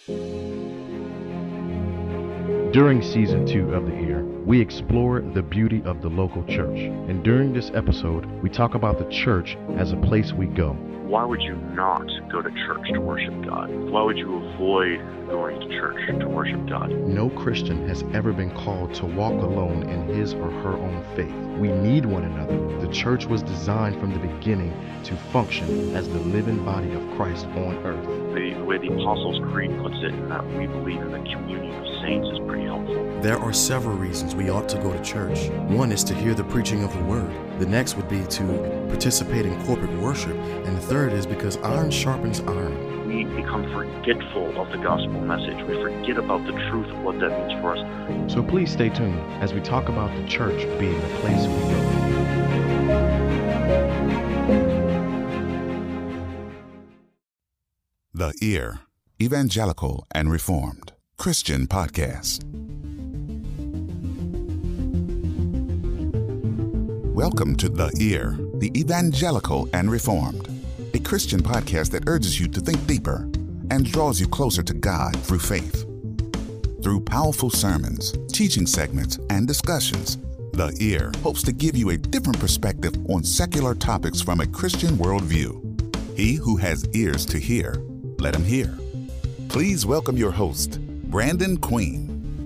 During season 2 of The Ear, we explore the beauty of the local church. And during this episode, we talk about the church as a place we go. Why would you not go to church to worship God? Why would you avoid going to church to worship God? No Christian has ever been called to walk alone in his or her own faith. We need one another. The church was designed from the beginning to function as the living body of Christ on earth. The way the Apostles' Creed puts it, in that we believe in the communion of saints, is pretty helpful. There are several reasons we ought to go to church. One is to hear the preaching of the word. The next would be to participate in corporate worship. And the third is because iron sharpens iron. We become forgetful of the gospel message. We forget about the truth of what that means for us. So please stay tuned as we talk about the church being the place we go. The Ear, Evangelical and Reformed Christian Podcast. Welcome to The Ear, the Evangelical and Reformed, a Christian podcast that urges you to think deeper and draws you closer to God through faith. Through powerful sermons, teaching segments, and discussions, The Ear hopes to give you a different perspective on secular topics from a Christian worldview. He who has ears to hear, let him hear. Please welcome your host, Brandon Queen.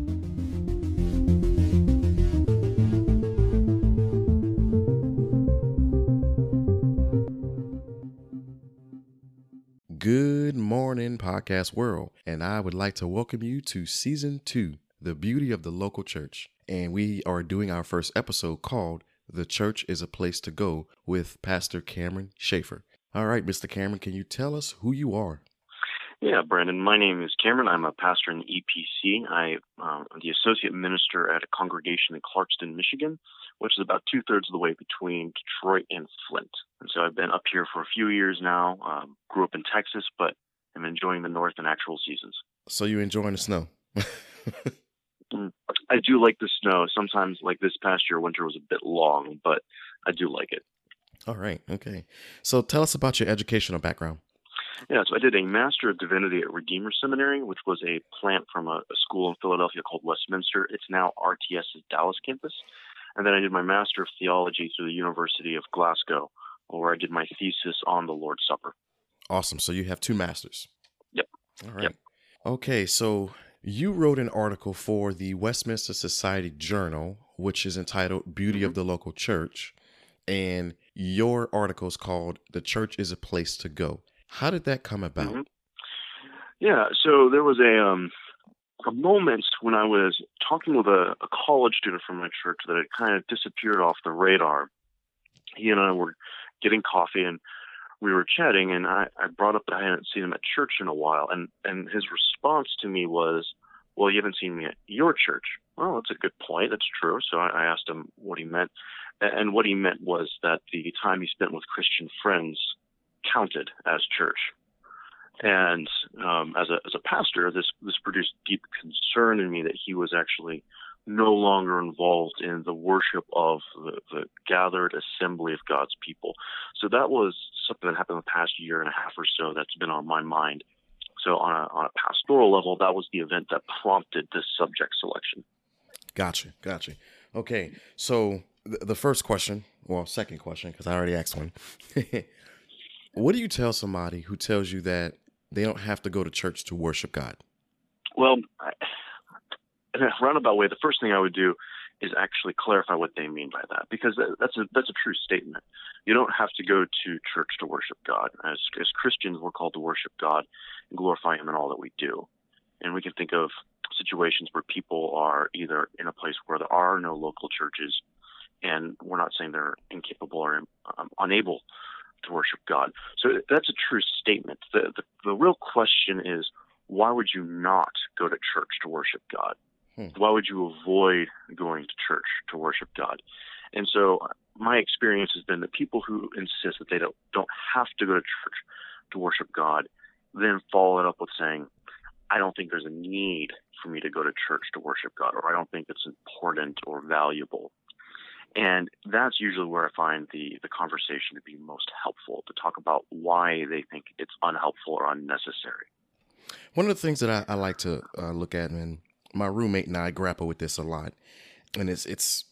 Good morning, podcast world, and I would like to welcome you to season 2, The Beauty of the Local Church. And we are doing our first episode called The Church is a Place to Go with Pastor Cameron Schaefer. All right, Mr. Cameron, can you tell us who you are? Yeah, Brandon, my name is Cameron. I'm a pastor in the EPC. I'm the associate minister at a congregation in Clarkston, Michigan, which is about 2/3 of the way between Detroit and Flint. And so I've been up here for a few years now. Grew up in Texas, but I'm enjoying the north in actual seasons. So you enjoying the snow? I do like the snow. Sometimes, like this past year, winter was a bit long, but I do like it. All right, okay. So tell us about your educational background. Yeah, so I did a Master of Divinity at Redeemer Seminary, which was a plant from a school in Philadelphia called Westminster. It's now RTS's Dallas campus. And then I did my Master of Theology through the University of Glasgow, where I did my thesis on the Lord's Supper. Awesome. So you have 2 masters. Yep. All right. Yep. Okay, so you wrote an article for the Westminster Society Journal, which is entitled Beauty of the Local Church. And your article is called The Church is a Place to Go. How did that come about? Mm-hmm. Yeah, so there was a moment when I was talking with a college student from my church that had kind of disappeared off the radar. He and I were getting coffee, and we were chatting, and I brought up that I hadn't seen him at church in a while, and his response to me was, well, you haven't seen me at your church. Well, that's a good point. That's true. So I asked him what he meant, and what he meant was that the time he spent with Christian friends counted as church. And as a pastor, this produced deep concern in me that he was actually no longer involved in the worship of the gathered assembly of God's people. So that was something that happened the past year and a half or so that's been on my mind. So on a pastoral level, that was the event that prompted this subject selection. Gotcha. Okay, so the first question, well, second question, because I already asked one. What do you tell somebody who tells you that they don't have to go to church to worship God? Well, in a roundabout way, the first thing I would do is actually clarify what they mean by that, because that's a true statement. You don't have to go to church to worship God. As Christians, we're called to worship God and glorify Him in all that we do. And we can think of situations where people are either in a place where there are no local churches, and we're not saying they're incapable or unable to worship God. So that's a true statement. The real question is, why would you not go to church to worship God? Why would you avoid going to church to worship God? And so my experience has been that people who insist that they don't have to go to church to worship God then follow it up with saying, I don't think there's a need for me to go to church to worship God, or I don't think it's important or valuable. And that's usually where I find the conversation to be most helpful, to talk about why they think it's unhelpful or unnecessary. One of the things that I like to look at, and my roommate and I grapple with this a lot, and it's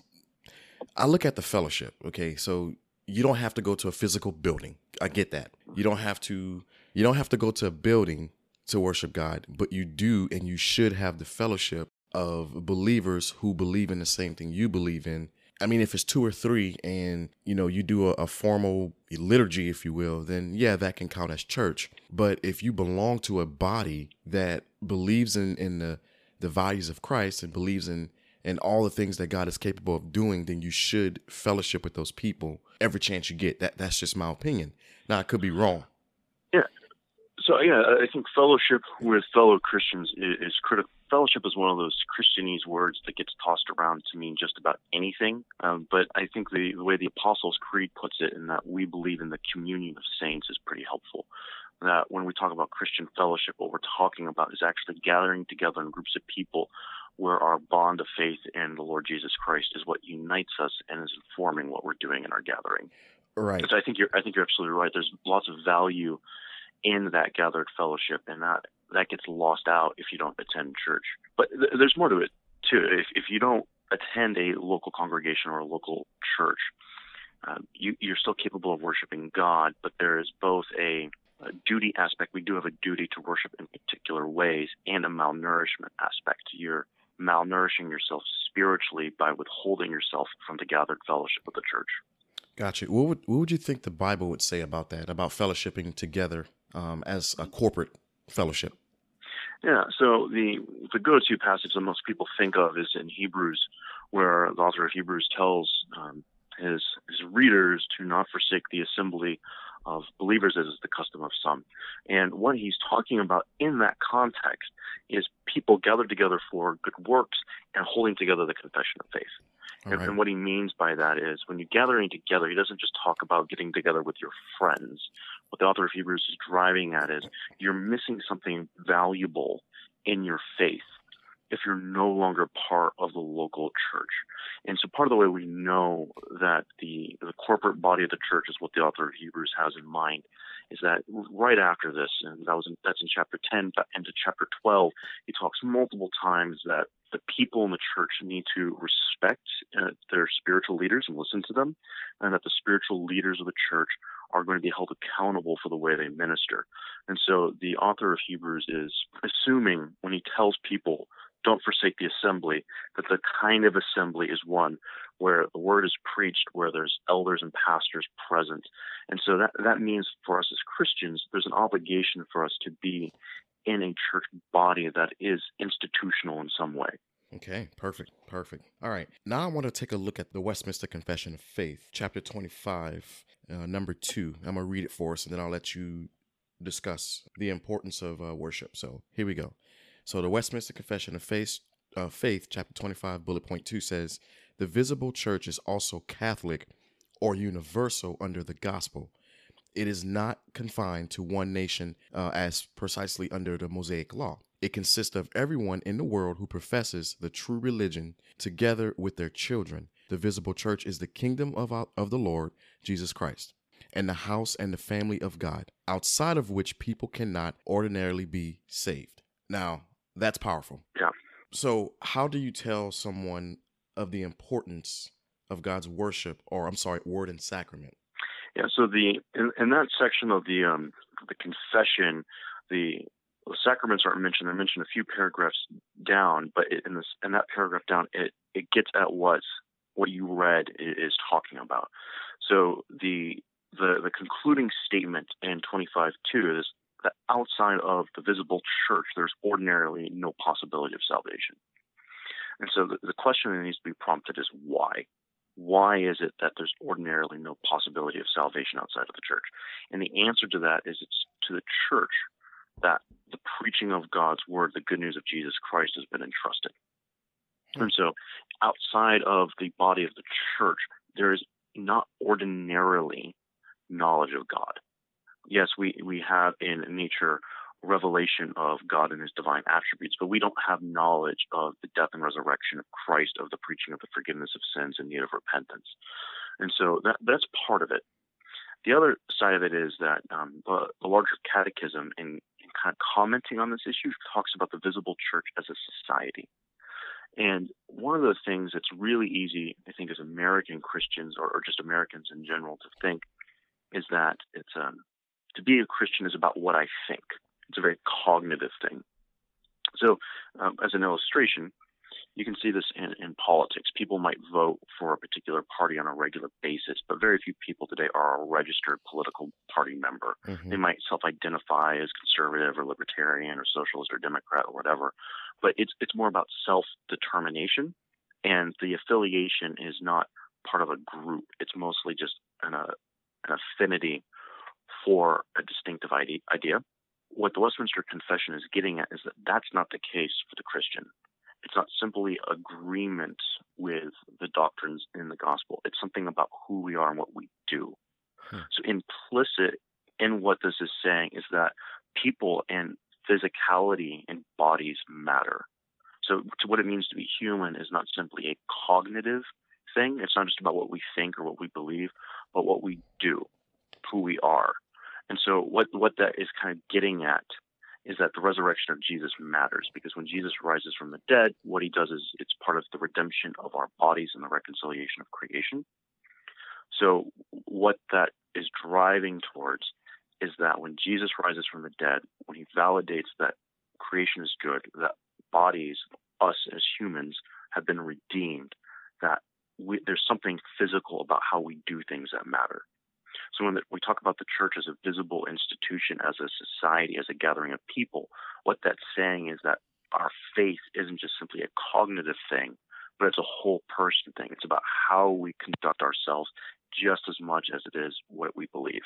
I look at the fellowship. Okay, so you don't have to go to a physical building. I get that. You don't have to go to a building to worship God, but you do and you should have the fellowship of believers who believe in the same thing you believe in. I mean, if it's two or three and, you do a formal liturgy, if you will, then yeah, that can count as church. But if you belong to a body that believes in the values of Christ and believes in all the things that God is capable of doing, then you should fellowship with those people every chance you get. That's just my opinion. Now, I could be wrong. Yeah. So, yeah, I think fellowship with fellow Christians is critical. Fellowship is one of those Christianese words that gets tossed around to mean just about anything. But I think the way the Apostles' Creed puts it, in that we believe in the communion of saints, is pretty helpful. That when we talk about Christian fellowship, what we're talking about is actually gathering together in groups of people where our bond of faith in the Lord Jesus Christ is what unites us and is informing what we're doing in our gathering. Right. So I think you're absolutely right. There's lots of value in that gathered fellowship, and that gets lost out if you don't attend church. But there's more to it too. If you don't attend a local congregation or a local church, you're still capable of worshiping God, but there is both a duty aspect. We do have a duty to worship in particular ways, and a malnourishment aspect. You're malnourishing yourself spiritually by withholding yourself from the gathered fellowship of the church. Gotcha. What would you think the Bible would say about that, about fellowshipping together as a corporate fellowship? Yeah, so the go-to passage that most people think of is in Hebrews, where the author of Hebrews tells his readers to not forsake the assembly of believers, as is the custom of some. And what he's talking about in that context is people gathered together for good works and holding together the confession of faith. And what he means by that is, when you're gathering together, he doesn't just talk about getting together with your friends. What the author of Hebrews is driving at is, you're missing something valuable in your faith if you're no longer part of the local church. And so part of the way we know that the corporate body of the church is what the author of Hebrews has in mind is that right after this, and that's in chapter 10 into chapter 12, he talks multiple times that the people in the church need to respect their spiritual leaders and listen to them, and that the spiritual leaders of the church are going to be held accountable for the way they minister. And so the author of Hebrews is assuming, when he tells people, don't forsake the assembly, that the kind of assembly is one where the word is preached, where there's elders and pastors present. And so that means for us as Christians, there's an obligation for us to be in a church body that is institutional in some way. Okay, perfect. All right. Now I want to take a look at the Westminster Confession of Faith, chapter 25, number 2. I'm going to read it for us, and then I'll let you discuss the importance of worship. So here we go. So the Westminster Confession of Faith, chapter 25, bullet point 2 says, the visible church is also Catholic or universal under the gospel. It is not confined to one nation as precisely under the Mosaic law. It consists of everyone in the world who professes the true religion together with their children. The visible church is the kingdom of the Lord Jesus Christ, and the house and the family of God, outside of which people cannot ordinarily be saved. Now, that's powerful. Yeah. So how do you tell someone of the importance of God's word and sacrament? Yeah, so in that section of the confession, the sacraments aren't mentioned. They're mentioned a few paragraphs down, but in that paragraph down, it gets at what you read is talking about. So the concluding statement in 25:2 is that outside of the visible church, there's ordinarily no possibility of salvation. And so the question that needs to be prompted is why? Why is it that there's ordinarily no possibility of salvation outside of the church? And the answer to that is it's to the church that the preaching of God's word, the good news of Jesus Christ, has been entrusted. And so outside of the body of the church, there is not ordinarily knowledge of God. Yes, we have in nature revelation of God and his divine attributes, but we don't have knowledge of the death and resurrection of Christ, of the preaching of the forgiveness of sins and need of repentance. And so that's part of it. The other side of it is that the larger catechism in kind of commenting on this issue, talks about the visible church as a society. And one of the things that's really easy, I think, as American Christians or just Americans in general to think is that it's to be a Christian is about what I think. It's a very cognitive thing. So as an illustration, you can see this in politics. People might vote for a particular party on a regular basis, but very few people today are a registered political party member. They might self-identify as conservative or libertarian or socialist or Democrat or whatever, but it's more about self-determination, and the affiliation is not part of a group. It's mostly just an affinity for a distinctive idea. What the Westminster Confession is getting at is that that's not the case for the Christian. It's not simply agreement with the doctrines in the gospel. It's something about who we are and what we do. So implicit in what this is saying is that people and physicality and bodies matter. So what it means to be human is not simply a cognitive thing. It's not just about what we think or what we believe, but what we do, who we are. And so what that is kind of getting at is that the resurrection of Jesus matters, because when Jesus rises from the dead, what he does is it's part of the redemption of our bodies and the reconciliation of creation. So what that is driving towards is that when Jesus rises from the dead, when he validates that creation is good, that bodies, us as humans, have been redeemed, that there's something physical about how we do things that matter. So when we talk about the church as a visible institution, as a society, as a gathering of people, what that's saying is that our faith isn't just simply a cognitive thing, but it's a whole person thing. It's about how we conduct ourselves just as much as it is what we believe.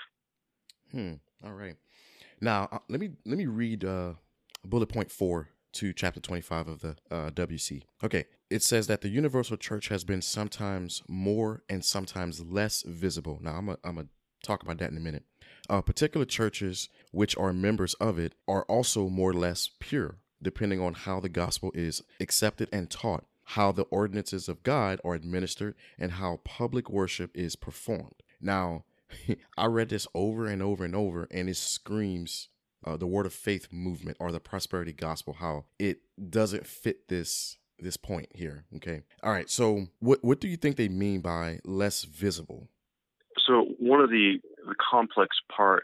All right. Now, let me read bullet point 4 to chapter 25 of the WC. Okay. It says that the universal church has been sometimes more and sometimes less visible. Now, I'm a talk about that in a minute. Particular churches which are members of it are also more or less pure, depending on how the gospel is accepted and taught, how the ordinances of God are administered, and how public worship is performed. Now, I read this over and over and over, and it screams the word of faith movement or the prosperity gospel, how it doesn't fit this point here. Okay. All right. So what do you think they mean by less visible? So one of the complex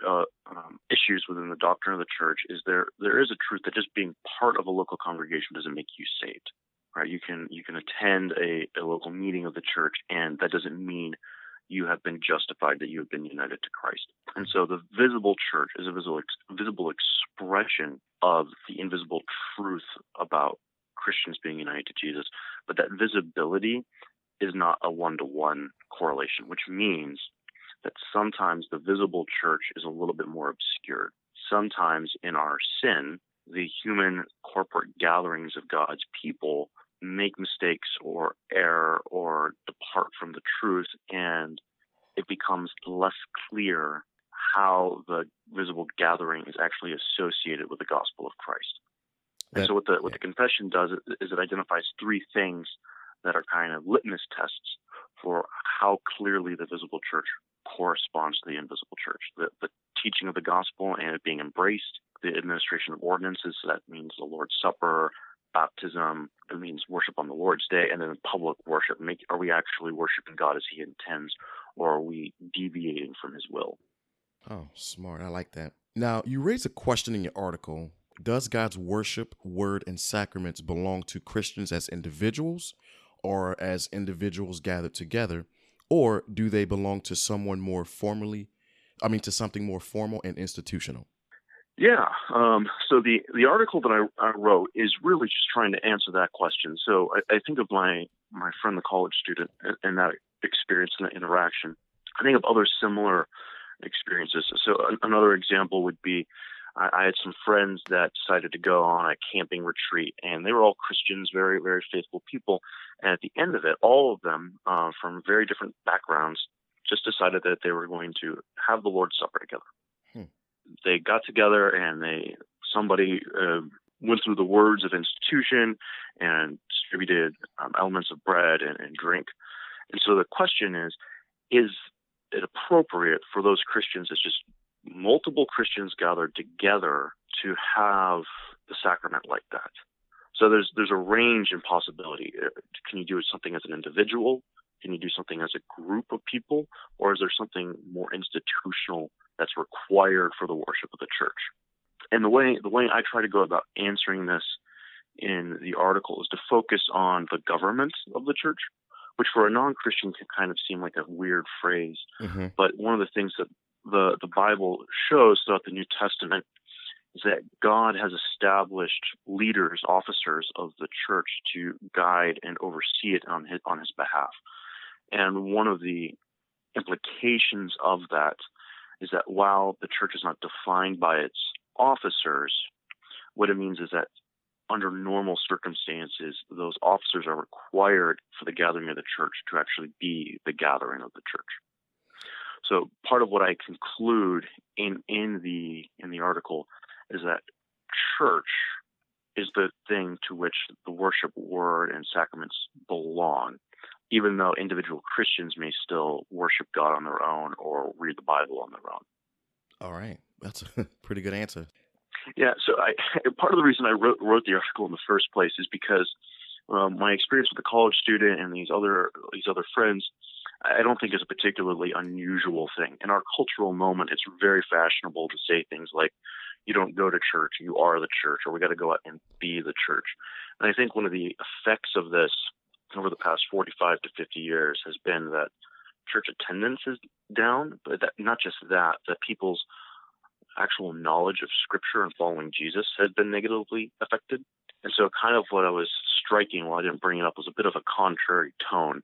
issues within the doctrine of the church is there is a truth that just being part of a local congregation doesn't make you saved, right? You can attend a local meeting of the church, and that doesn't mean you have been justified, that you have been united to Christ. And so the visible church is a visible expression of the invisible truth about Christians being united to Jesus, but that visibility is not a one-to-one correlation, which means that sometimes the visible church is a little bit more obscured. Sometimes in our sin, the human corporate gatherings of God's people make mistakes or err or depart from the truth, and it becomes less clear how the visible gathering is actually associated with the gospel of Christ. And so what the confession does is it identifies three things that are kind of litmus tests for how clearly the visible church corresponds to the invisible church. The teaching of the gospel and it being embraced, the administration of ordinances, so that means the Lord's Supper, baptism, it means worship on the Lord's Day, and then public worship. Are we actually worshiping God as he intends, or are we deviating from his will? Oh, smart. I like that. Now, you raise a question in your article. Does God's worship, word, and sacraments belong to Christians as individuals or as individuals gathered together, or do they belong to something more formal and institutional? Yeah. So the article that I wrote is really just trying to answer that question. So I think of my friend, the college student, and that experience and that interaction. I think of other similar experiences. So another example would be I had some friends that decided to go on a camping retreat, and they were all Christians, very, very faithful people. And at the end of it, all of them from very different backgrounds just decided that they were going to have the Lord's Supper together. They got together and somebody went through the words of institution and distributed elements of bread and drink. And so the question is it appropriate for those Christians, as just multiple Christians gathered together, to have the sacrament like that. So there's a range in possibility. Can you do something as an individual? Can you do something as a group of people? Or is there something more institutional that's required for the worship of the church? And the way I try to go about answering this in the article is to focus on the government of the church, which for a non-Christian can kind of seem like a weird phrase. Mm-hmm. But one of the things that the Bible shows throughout the New Testament is that God has established leaders, officers of the church to guide and oversee it on his behalf. And one of the implications of that is that while the church is not defined by its officers, what it means is that under normal circumstances, those officers are required for the gathering of the church to actually be the gathering of the church. So part of what I conclude in the article is that church is the thing to which the worship, word, and sacraments belong, even though individual Christians may still worship God on their own or read the Bible on their own. All right. That's a pretty good answer. Yeah, so part of the reason I wrote the article in the first place is because my experience with a college student and these other friends, I don't think is a particularly unusual thing. In our cultural moment, it's very fashionable to say things like, you don't go to church, you are the church, or we got to go out and be the church. And I think one of the effects of this over the past 45 to 50 years has been that church attendance is down, but not just that people's actual knowledge of Scripture and following Jesus has been negatively affected. And so kind of what I was striking while I didn't bring it up was a bit of a contrary tone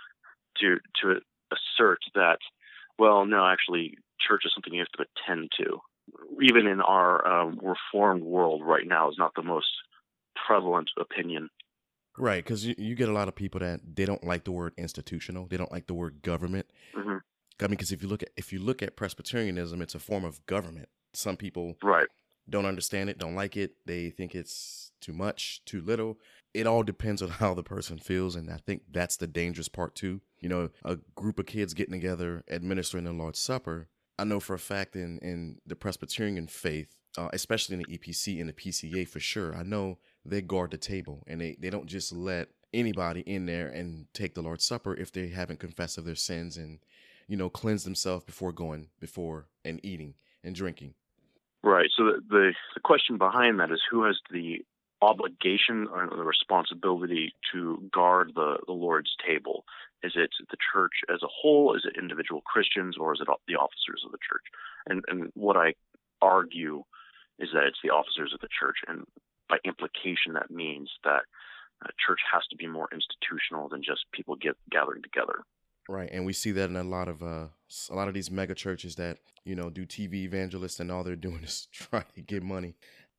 to assert that, well, no, actually, church is something you have to attend to. Even in our reformed world right now is not the most prevalent opinion. Right, because you get a lot of people that they don't like the word institutional. They don't like the word government. Mm-hmm. I mean, because if you look at Presbyterianism, it's a form of government. Some people don't understand it, don't like it. They think it's too much, too little. It all depends on how the person feels, and I think that's the dangerous part too. You know, a group of kids getting together, administering the Lord's Supper. I know for a fact in the Presbyterian faith, especially in the EPC and the PCA for sure, I know they guard the table, and they don't just let anybody in there and take the Lord's Supper if they haven't confessed of their sins and, you know, cleanse themselves before and eating and drinking. Right. So the question behind that is who has the obligation or the responsibility to guard the Lord's table? Is it the church as a whole? Is it individual Christians, or is it the officers of the church? And what I argue is that it's the officers of the church, and by implication, that means that church has to be more institutional than just people gathering together. Right, and we see that in a lot of these mega churches that, you know, do TV evangelists, and all they're doing is trying to get money.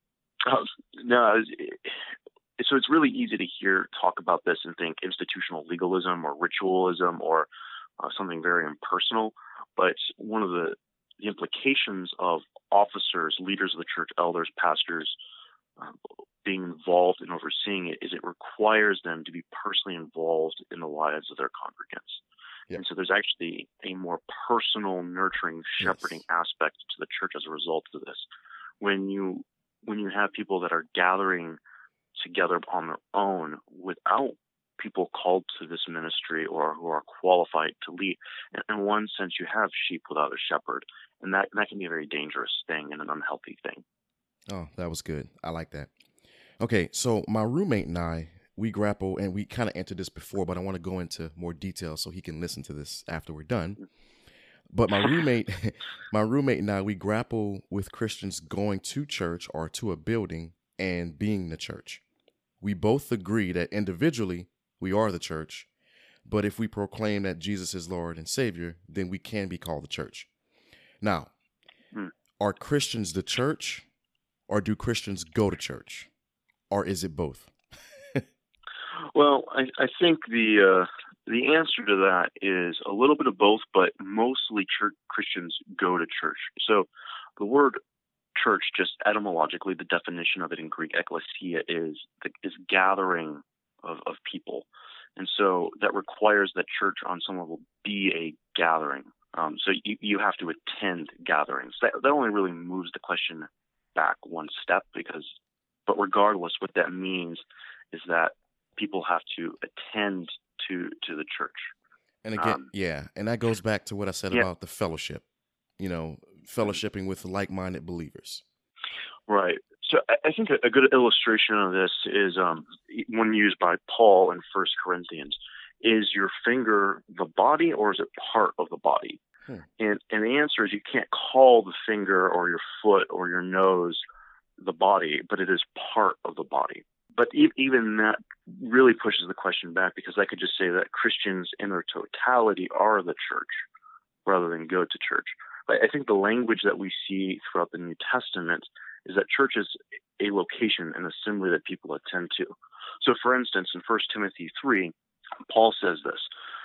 No, so it's really easy to talk about this and think institutional legalism or ritualism or something very impersonal. But one of the implications of officers, leaders of the church, elders, pastors, being involved in overseeing it is it requires them to be personally involved in the lives of their congregants. Yep. And so there's actually a more personal, nurturing, shepherding aspect to the church as a result of this. When you have people that are gathering together on their own without people called to this ministry or who are qualified to lead, in one sense you have sheep without a shepherd, and that can be a very dangerous thing and an unhealthy thing. Oh, that was good. I like that. Okay, so my roommate and I, we grapple, and we kind of entered this before, but I want to go into more detail so he can listen to this after we're done. But my roommate and I, we grapple with Christians going to church or to a building and being the church. We both agree that individually we are the church, but if we proclaim that Jesus is Lord and Savior, then we can be called the church. Now, are Christians the church, or do Christians go to church, or is it both? Well, I think the answer to that is a little bit of both, but mostly Christians go to church. So the word church, just etymologically, the definition of it in Greek, ekklesia, is gathering of people. And so that requires that church on some level be a gathering. So you have to attend gatherings. That only really moves the question back one step but regardless, what that means is that people have to attend to the church. And again, and that goes back to what I said about the fellowship, fellowshipping with like-minded believers. Right. So I think a good illustration of this is one used by Paul in 1 Corinthians. Is your finger the body, or is it part of the body? And the answer is you can't call the finger or your foot or your nose the body, but it is part of the body. But even that really pushes the question back, because I could just say that Christians in their totality are the church rather than go to church. But I think the language that we see throughout the New Testament is that church is a location, an assembly that people attend to. So, for instance, in 1 Timothy 3, Paul says this: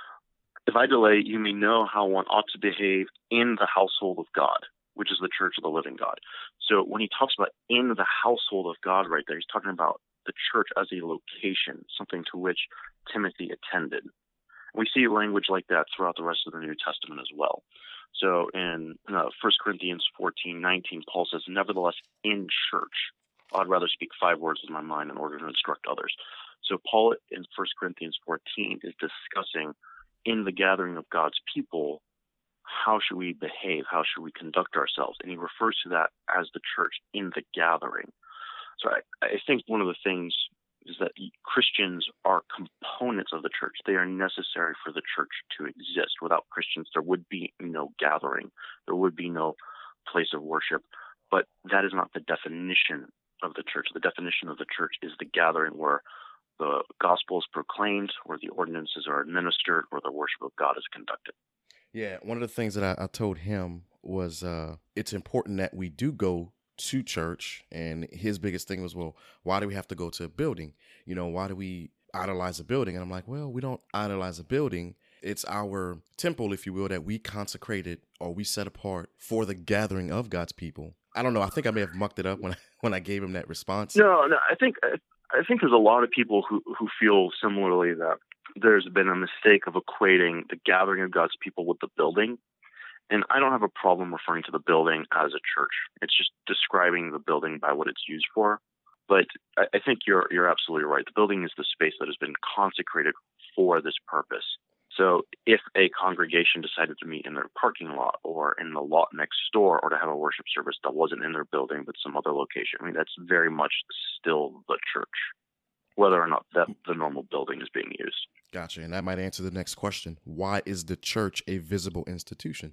"If I delay, you may know how one ought to behave in the household of God," which is the church of the living God. So when he talks about in the household of God right there, he's talking about the church as a location, something to which Timothy attended. We see language like that throughout the rest of the New Testament as well. So in 1 Corinthians 14:19, Paul says, "Nevertheless, in church." I'd rather speak 5 words with my mind in order to instruct others. So Paul in 1 Corinthians 14 is discussing in the gathering of God's people, how should we behave? How should we conduct ourselves? And he refers to that as the church in the gathering. So I think one of the things is that Christians are components of the church. They are necessary for the church to exist. Without Christians, there would be no gathering. There would be no place of worship. But that is not the definition of the church. The definition of the church is the gathering where the gospel is proclaimed, where the ordinances are administered, where the worship of God is conducted. Yeah, one of the things that I told him was it's important that we do go to church. And his biggest thing was, well, why do we have to go to a building? Why do we idolize a building? And I'm like, well, we don't idolize a building. It's our temple, if you will, that we consecrated or we set apart for the gathering of God's people. I don't know. I think I may have mucked it up when I gave him that response. No, I think there's a lot of people who feel similarly that there's been a mistake of equating the gathering of God's people with the building. And I don't have a problem referring to the building as a church. It's just describing the building by what it's used for. But I think you're absolutely right. The building is the space that has been consecrated for this purpose. So if a congregation decided to meet in their parking lot or in the lot next door, or to have a worship service that wasn't in their building but some other location, I mean, that's very much still the church, whether or not that the normal building is being used. Gotcha. And that might answer the next question. Why is the church a visible institution?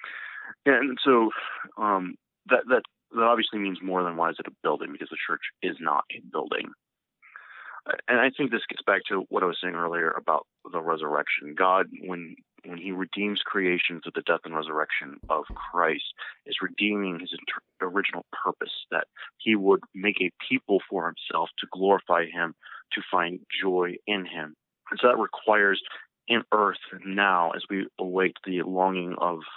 Yeah, and so that obviously means more than why is it a building, because the church is not a building. And I think this gets back to what I was saying earlier about the resurrection. God, when he redeems creation through the death and resurrection of Christ, is redeeming his original purpose, that he would make a people for himself to glorify him, to find joy in him. And so that requires in earth now, as we await with longing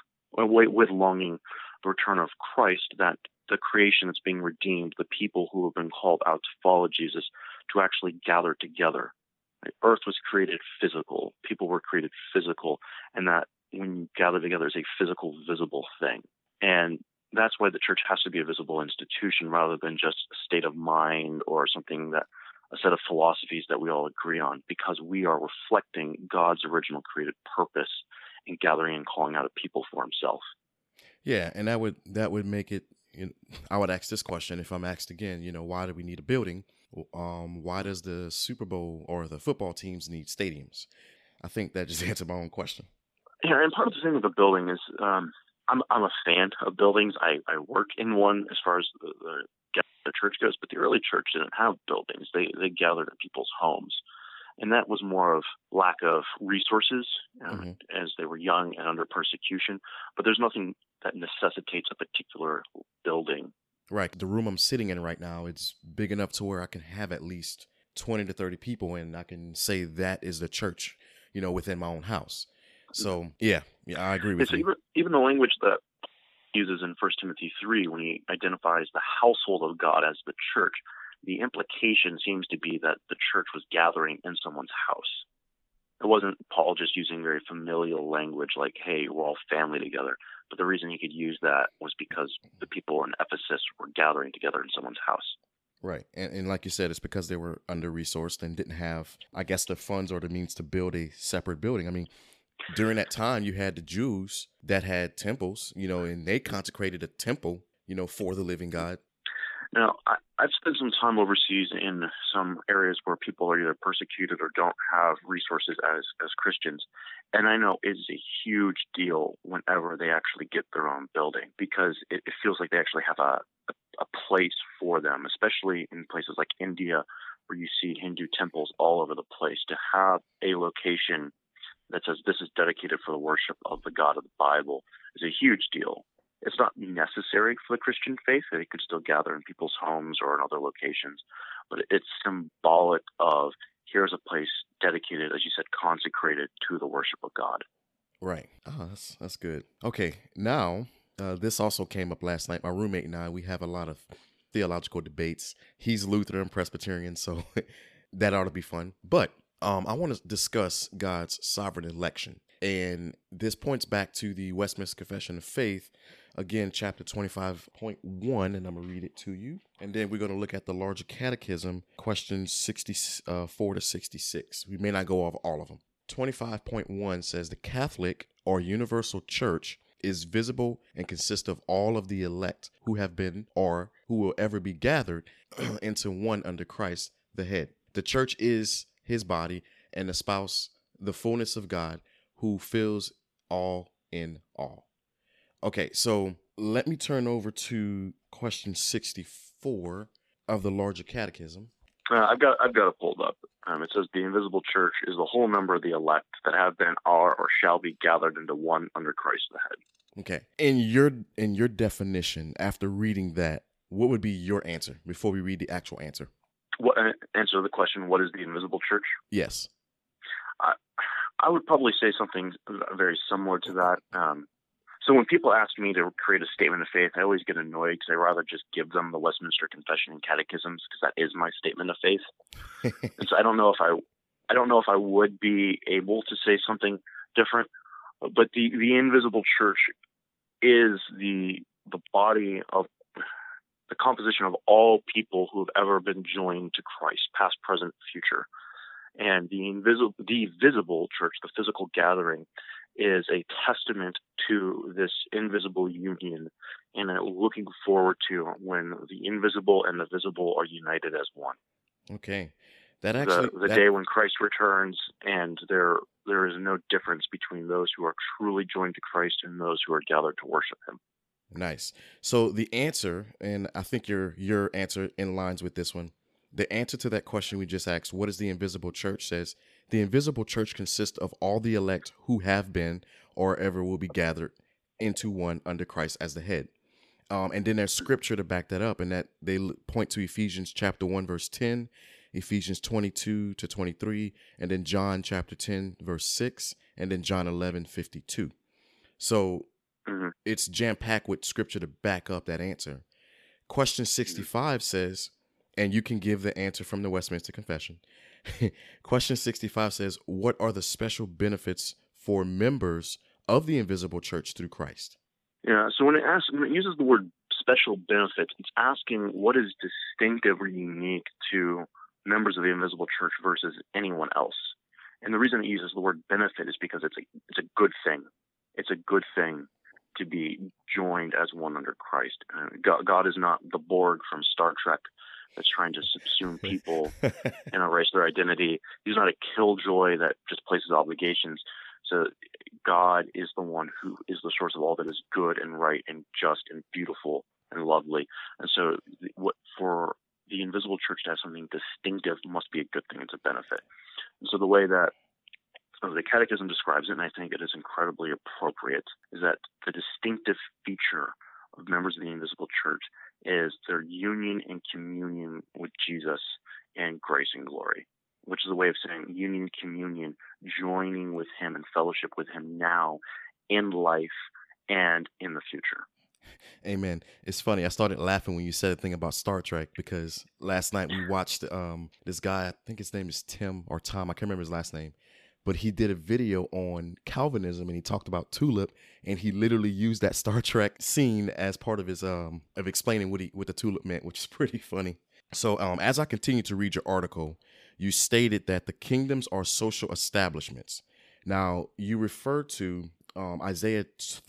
the return of Christ, that the creation that's being redeemed, the people who have been called out to follow Jesus, to actually gather together. Earth was created physical. People were created physical, and that when you gather together is a physical, visible thing. And that's why the church has to be a visible institution rather than just a state of mind or something that a set of philosophies that we all agree on, because we are reflecting God's original created purpose in gathering and calling out a people for himself. Yeah, and that would make it, I would ask this question if I'm asked again, why do we need a building? Why does the Super Bowl or the football teams need stadiums? I think that just answered my own question. Yeah, and part of the thing with the building is I'm a fan of buildings. I work in one as far as the church goes, but the early church didn't have buildings. They gathered at people's homes. And that was more of lack of resources as they were young and under persecution. But there's nothing that necessitates a particular building. Right. The room I'm sitting in right now, it's big enough to where I can have at least 20 to 30 people, and I can say that is the church, within my own house. So, yeah, I agree with you. Even the language that he uses in 1 Timothy 3, when he identifies the household of God as the church, the implication seems to be that the church was gathering in someone's house. It wasn't Paul just using very familial language like, hey, we're all family together. But the reason he could use that was because the people in Ephesus were gathering together in someone's house. Right. And like you said, it's because they were under-resourced and didn't have, I guess, the funds or the means to build a separate building. I mean, during that time, you had the Jews that had temples, and they consecrated a temple, for the living God. Now, I've spent some time overseas in some areas where people are either persecuted or don't have resources as Christians. And I know it's a huge deal whenever they actually get their own building, because it feels like they actually have a place for them, especially in places like India, where you see Hindu temples all over the place. To have a location that says this is dedicated for the worship of the God of the Bible is a huge deal. It's not necessary for the Christian faith. They could still gather in people's homes or in other locations, but it's symbolic of here's a place dedicated, as you said, consecrated to the worship of God. Right. Oh, that's good. Okay. Now, this also came up last night. My roommate and I, we have a lot of theological debates. He's Lutheran, Presbyterian, so that ought to be fun. But I want to discuss God's sovereign election. And this points back to the Westminster Confession of Faith, again, chapter 25.1, and I'm going to read it to you. And then we're going to look at the Larger Catechism, questions 64 to 66. We may not go over all of them. 25.1 says the Catholic or universal church is visible and consists of all of the elect who have been or who will ever be gathered into one under Christ, the head. The church is his body and espouse the fullness of God who fills all in all. Okay, so let me turn over to question 64 of the Larger Catechism. I've got it pulled up. It says the invisible church is the whole number of the elect that have been, are, or shall be gathered into one under Christ the head. Okay. In your definition, after reading that, what would be your answer before we read the actual answer? What answer the question? What is the invisible church? Yes. I would probably say something very similar to that. So when people ask me to create a statement of faith, I always get annoyed because I rather just give them the Westminster Confession and Catechisms, because that is my statement of faith. And so I don't know if I would be able to say something different. But the invisible church is the body of the composition of all people who have ever been joined to Christ, past, present, future. And the visible church, the physical gathering, is a testament to this invisible union, and looking forward to when the invisible and the visible are united as one. Okay. The day when Christ returns, and there is no difference between those who are truly joined to Christ and those who are gathered to worship him. Nice. So the answer, and I think your answer in lines with this one, the answer to that question we just asked, what is the invisible church, says, the invisible church consists of all the elect who have been or ever will be gathered into one under Christ as the head. And then there's scripture to back that up, and that they point to Ephesians chapter 1, verse 10, Ephesians 22 to 23, and then John chapter 10, verse 6, and then John 11:52. So it's jam-packed with scripture to back up that answer. Question 65 says, and you can give the answer from the Westminster Confession. Question 65 says, what are the special benefits for members of the invisible church through Christ? Yeah, so when it uses the word special benefits, it's asking what is distinctive or unique to members of the invisible church versus anyone else. And the reason it uses the word benefit is because it's a good thing. It's a good thing to be joined as one under Christ. God is not the Borg from Star Trek that's trying to subsume people and erase their identity. He's not a killjoy that just places obligations. So God is the one who is the source of all that is good and right and just and beautiful and lovely. And so for the invisible church to have something distinctive must be a good thing. It's a benefit. And so the way that the Catechism describes it, and I think it is incredibly appropriate, is that the distinctive feature of members of the invisible church is their union and communion with Jesus and grace and glory, which is a way of saying union, communion, joining with him and fellowship with him now in life and in the future. Amen. It's funny. I started laughing when you said a thing about Star Trek, because last night we watched this guy, I think his name is Tim or Tom, I can't remember his last name, but he did a video on Calvinism and he talked about tulip, and he literally used that Star Trek scene as part of his of explaining what the tulip meant, which is pretty funny. So as I continue to read your article, you stated that the kingdoms are social establishments. Now, you refer to Isaiah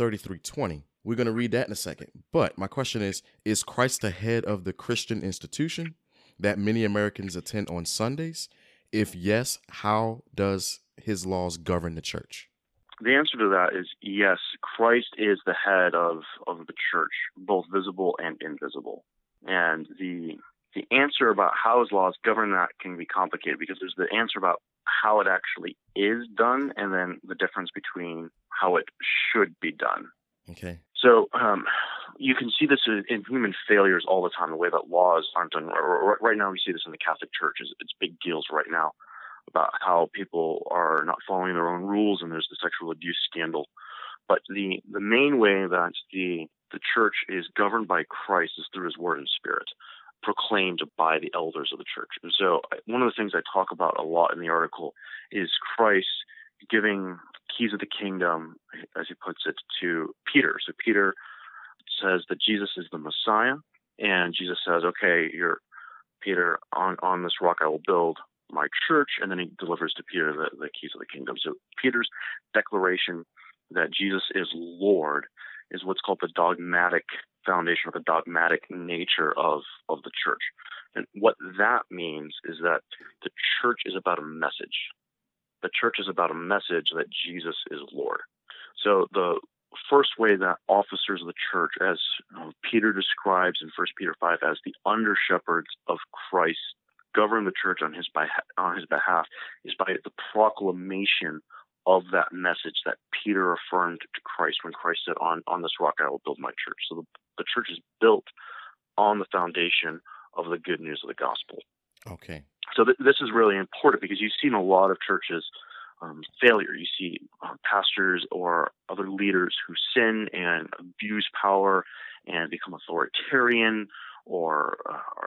33:20. We're going to read that in a second. But my question is Christ the head of the Christian institution that many Americans attend on Sundays? If yes, how does his laws govern the church? The answer to that is yes. Christ is the head of the church, both visible and invisible. And the answer about how his laws govern that can be complicated, because there's the answer about how it actually is done, and then the difference between how it should be done. Okay. So you can see this in human failures all the time, the way that laws aren't done. Right now we see this in the Catholic Church. It's big deals right now about how people are not following their own rules, and there's the sexual abuse scandal. But the main way that the church is governed by Christ is through his word and spirit, proclaimed by the elders of the church. And so one of the things I talk about a lot in the article is Christ giving keys of the kingdom, as he puts it, to Peter. So Peter says that Jesus is the Messiah, and Jesus says, okay, you're Peter, on this rock I will build my church, and then he delivers to Peter the keys of the kingdom. So Peter's declaration that Jesus is Lord is what's called the dogmatic foundation, or the dogmatic nature of the church. And what that means is that the church is about a message. The church is about a message that Jesus is Lord. So the first way that officers of the church, as Peter describes in 1 Peter 5, as the under-shepherds of Christ, govern the church on his behalf, is by the proclamation of that message that Peter affirmed to Christ when Christ said, on this rock I will build my church. So the church is built on the foundation of the good news of the gospel. Okay. So this is really important, because you've seen a lot of churches failure. You see pastors or other leaders who sin and abuse power and become authoritarian or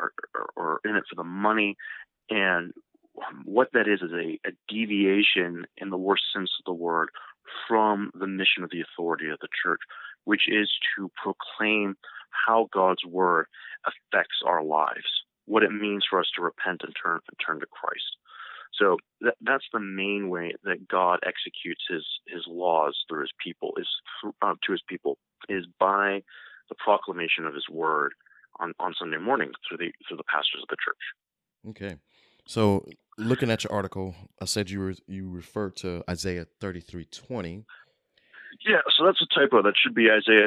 in it for the money. And what that is a deviation, in the worst sense of the word, from the mission of the authority of the church, which is to proclaim how God's word affects our lives, what it means for us to repent and turn to Christ. So that's the main way that God executes his laws through his people, is by the proclamation of his word on Sunday morning through the pastors of the church. Okay. So looking at your article, I said you referred to Isaiah 33:20. Yeah, so that's a typo. That should be Isaiah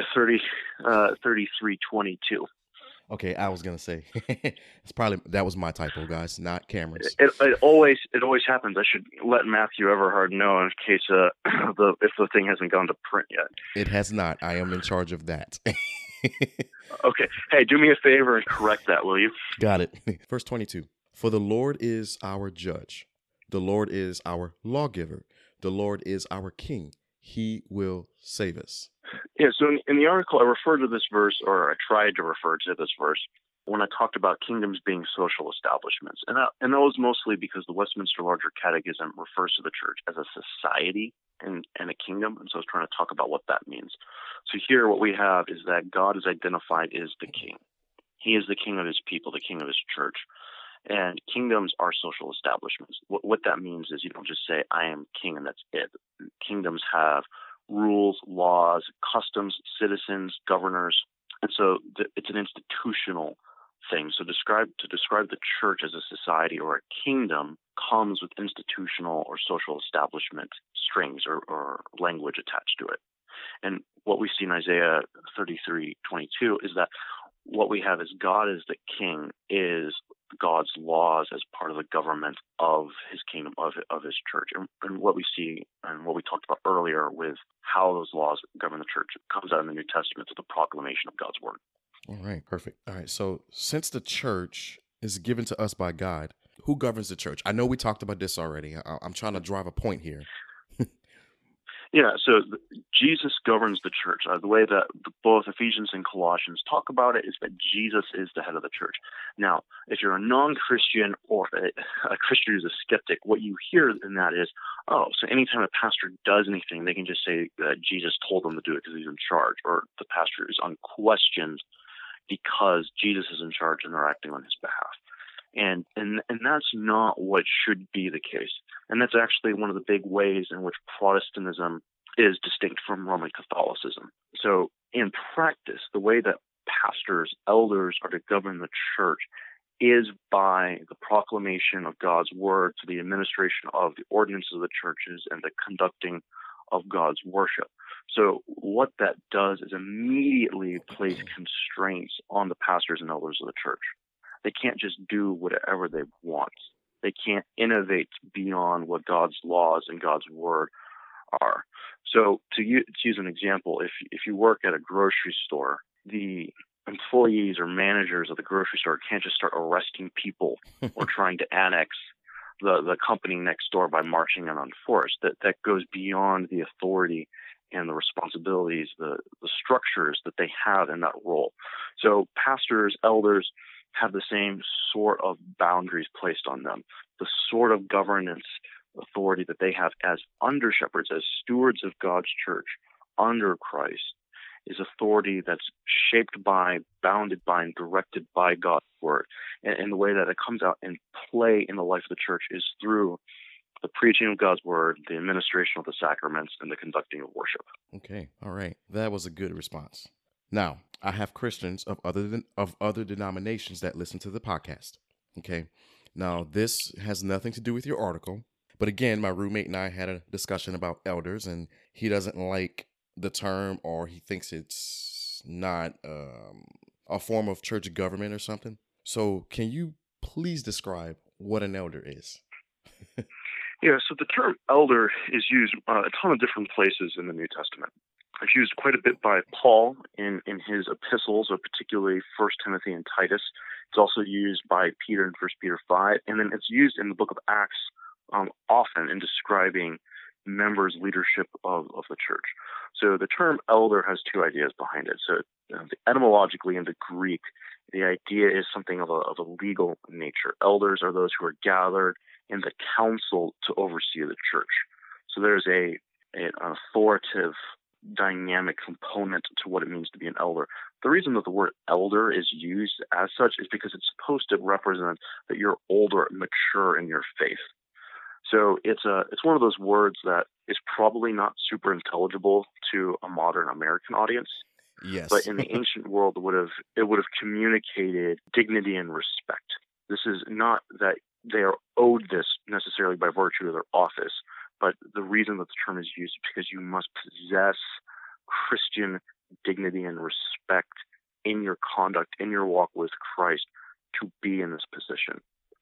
33:22. Okay, I was gonna say that was my typo, guys, not Cameron's. It always happens. I should let Matthew Everhard know in case if the thing hasn't gone to print yet. It has not. I am in charge of that. Okay. Hey, do me a favor and correct that, will you? Got it. Verse 22. For the Lord is our judge. The Lord is our lawgiver. The Lord is our king. He will save us. Yeah, so in the article, I referred to this verse, or I tried to refer to this verse, when I talked about kingdoms being social establishments. And that was mostly because the Westminster Larger Catechism refers to the church as a society and a kingdom. And so I was trying to talk about what that means. So here what we have is that God is identified as the king. He is the king of his people, the king of his church. And kingdoms are social establishments. What that means is you don't just say, I am king, and that's it. Kingdoms have rules, laws, customs, citizens, governors. And so it's an institutional thing. So to describe the church as a society or a kingdom comes with institutional or social establishment strings or language attached to it. And what we see in Isaiah 33:22 is that what we have is God as the king is God's laws as part of the government of his kingdom, of his church. And what we see and what we talked about earlier with how those laws govern the church comes out in the New Testament to the proclamation of God's word. All right, perfect. All right, so since the church is given to us by God, who governs the church? I know we talked about this already. I'm trying to drive a point here. Yeah, so Jesus governs the church. The way that both Ephesians and Colossians talk about it is that Jesus is the head of the church. Now, if you're a non-Christian or a Christian who's a skeptic, what you hear in that is, oh, so anytime a pastor does anything, they can just say that Jesus told them to do it because he's in charge, or the pastor is unquestioned because Jesus is in charge and they're acting on his behalf. And that's not what should be the case. And that's actually one of the big ways in which Protestantism is distinct from Roman Catholicism. So in practice, the way that pastors, elders are to govern the church is by the proclamation of God's word to the administration of the ordinances of the churches and the conducting of God's worship. So what that does is immediately place constraints on the pastors and elders of the church. They can't just do whatever they want. They can't innovate beyond what God's laws and God's word are. So to use an example, if you work at a grocery store, the employees or managers of the grocery store can't just start arresting people or trying to annex the company next door by marching in on force. That goes beyond the authority and the responsibilities, the structures that they have in that role. So pastors, elders have the same sort of boundaries placed on them. The sort of governance authority that they have as under shepherds, as stewards of God's church under Christ, is authority that's shaped by, bounded by, and directed by God's word. And the way that it comes out in play in the life of the church is through the preaching of God's word, the administration of the sacraments, and the conducting of worship. Okay, all right. That was a good response. Now, I have Christians of other denominations that listen to the podcast. Okay. Now, this has nothing to do with your article, but again, my roommate and I had a discussion about elders, and he doesn't like the term, or he thinks it's not a form of church government or something. So, can you please describe what an elder is? Yeah, so the term elder is used a ton of different places in the New Testament. It's used quite a bit by Paul in his epistles, or particularly 1 Timothy and Titus. It's also used by Peter in 1 Peter 5, and then it's used in the book of Acts often in describing members' leadership of the church. So the term elder has two ideas behind it. So etymologically in the Greek, the idea is something of a legal nature. Elders are those who are gathered in the council to oversee the church. So there's an authoritative dynamic component to what it means to be an elder. The reason that the word elder is used as such is because it's supposed to represent that you're older, mature in your faith. So it's one of those words that is probably not super intelligible to a modern American audience. Yes. But in the ancient world, it would have communicated dignity and respect. This is not that they are owed this necessarily by virtue of their office, but the reason that the term is used is because you must possess Christian dignity and respect in your conduct, in your walk with Christ, to be in this position.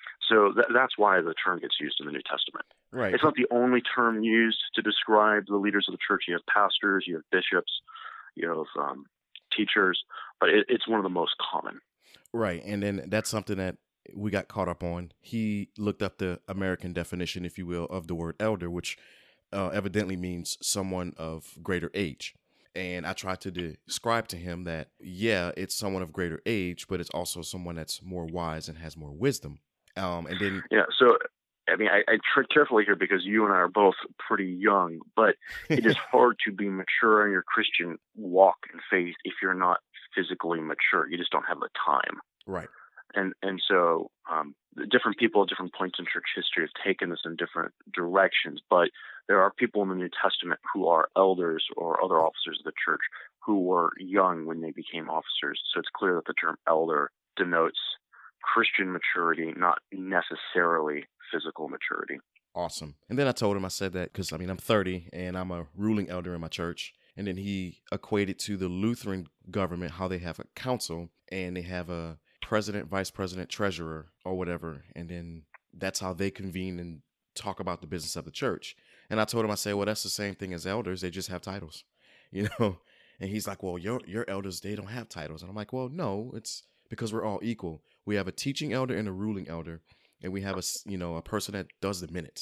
So that's why the term gets used in the New Testament. Right. It's not the only term used to describe the leaders of the church. You have pastors, you have bishops, you have teachers, but it's one of the most common. Right. And then that's something that we got caught up on. He looked up the American definition, if you will, of the word elder, which evidently means someone of greater age. And I tried to describe to him that, yeah, it's someone of greater age, but it's also someone that's more wise and has more wisdom. And then, yeah, so I mean, I tread carefully here because you and I are both pretty young, but it is hard to be mature in your Christian walk and faith if you're not physically mature. You just don't have the time. Right. And so different people at different points in church history have taken this in different directions, but there are people in the New Testament who are elders or other officers of the church who were young when they became officers. So it's clear that the term elder denotes Christian maturity, not necessarily physical maturity. Awesome. And then I told him, I said that because, I mean, I'm 30 and I'm a ruling elder in my church. And then he equated to the Lutheran government, how they have a council and they have a president, vice president, treasurer, or whatever. And then that's how they convene and talk about the business of the church. And I told him, I said, well, that's the same thing as elders. They just have titles, you know? And he's like, well, your elders, they don't have titles. And I'm like, well, no, it's because we're all equal. We have a teaching elder and a ruling elder, and we have a person that does the minutes.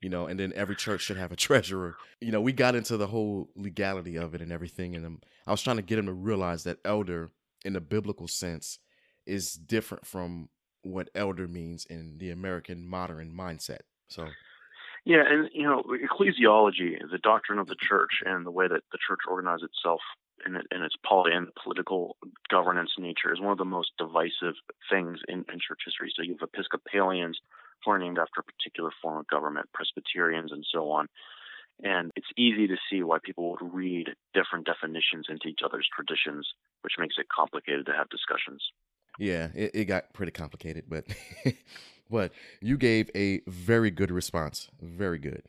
and then every church should have a treasurer. We got into the whole legality of it and everything. And I was trying to get him to realize that elder in the biblical sense is different from what elder means in the American modern mindset. So, yeah, and ecclesiology, the doctrine of the church, and the way that the church organizes itself in its and political governance nature is one of the most divisive things in church history. So you have Episcopalians who are named after a particular form of government, Presbyterians, and so on. And it's easy to see why people would read different definitions into each other's traditions, which makes it complicated to have discussions. Yeah, it got pretty complicated, but but you gave a very good response. Very good.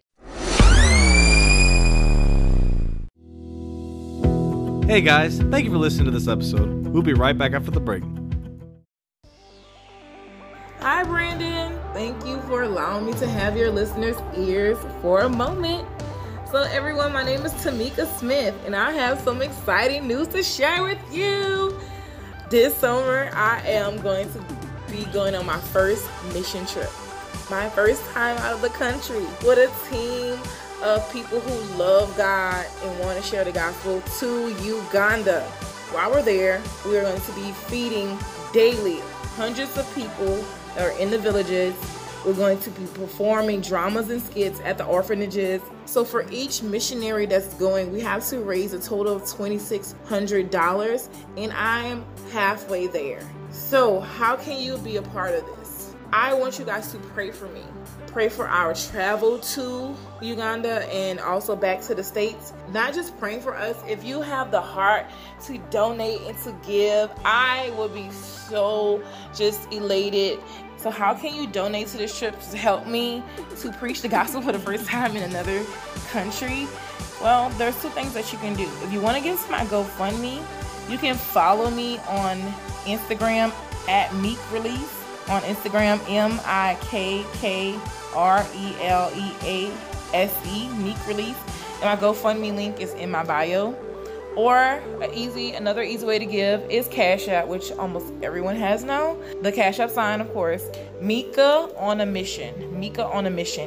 Hey guys, thank you for listening to this episode. We'll be right back after the break. Hi Brandon, thank you for allowing me to have your listeners' ears for a moment. So everyone, my name is Tamika Smith, and I have some exciting news to share with you. This summer, I am going to be going on my first mission trip. My first time out of the country with a team of people who love God and want to share the gospel to Uganda. While we're there, we are going to be feeding daily hundreds of people that are in the villages. We're going to be performing dramas and skits at the orphanages. So for each missionary that's going, we have to raise a total of $2,600, and I am halfway there. So how can you be a part of this? I want you guys to pray for me. Pray for our travel to Uganda and also back to the States. Not just praying for us. If you have the heart to donate and to give, I will be so just elated. So how can you donate to this trip to help me to preach the gospel for the first time in another country? Well, there's two things that you can do. If you want to give to my GoFundMe, you can follow me on Instagram at Meek Release. On Instagram, MIKKRELEASE, Meek Release. And my GoFundMe link is in my bio. Or another easy way to give is Cash App, which almost everyone has now. The Cash App sign, of course, Mika on a Mission. Mika on a Mission.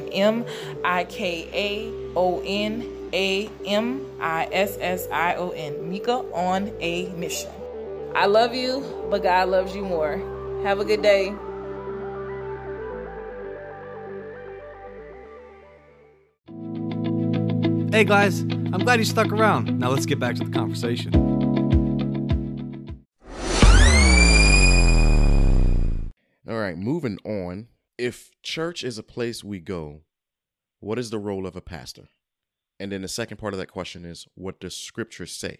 MIKAONAMISSION. Mika on a Mission. I love you, but God loves you more. Have a good day. Hey guys, I'm glad you stuck around. Now let's get back to the conversation. All right, moving on. If church is a place we go, what is the role of a pastor? And then the second part of that question is, what does Scripture say?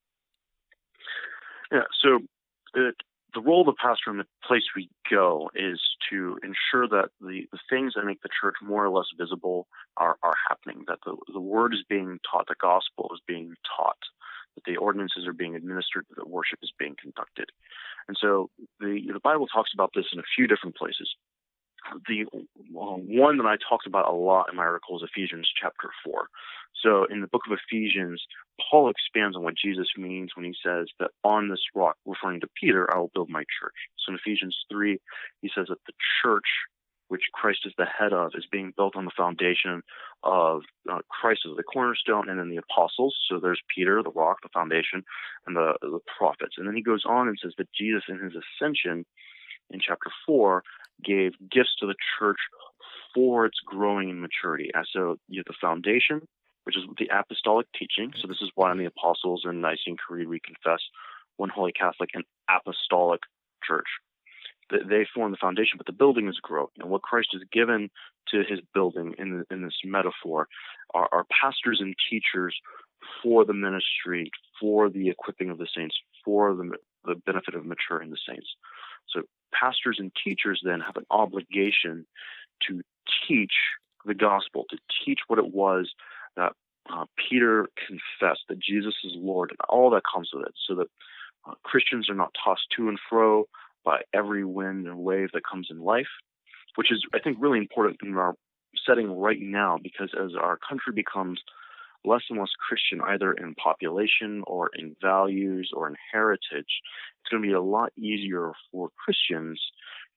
Yeah, so the role of the pastor in the place we go is to ensure that the things that make the church more or less visible are happening, that the word is being taught, the gospel is being taught, that the ordinances are being administered, that worship is being conducted. And so the Bible talks about this in a few different places. The one that I talked about a lot in my article is Ephesians chapter 4. So in the book of Ephesians, Paul expands on what Jesus means when he says that on this rock, referring to Peter, I will build my church. So in Ephesians 3, he says that the church, which Christ is the head of, is being built on the foundation of Christ as the cornerstone, and then the apostles. So there's Peter, the rock, the foundation, and the prophets. And then he goes on and says that Jesus in his ascension in chapter 4 gave gifts to the church for its growing in maturity. And so you have the foundation, which is the apostolic teaching. So this is why in the Apostles and Nicene Creed we confess one Holy Catholic and Apostolic Church. They form the foundation, but the building is growing. And what Christ has given to his building in this metaphor are pastors and teachers for the ministry, for the equipping of the saints, for the benefit of maturing the saints. So pastors and teachers then have an obligation to teach the gospel, to teach what it was that Peter confessed, that Jesus is Lord, and all that comes with it, so that Christians are not tossed to and fro by every wind and wave that comes in life, which is, I think, really important in our setting right now, because as our country becomes less and less Christian, either in population or in values or in heritage, it's going to be a lot easier for Christians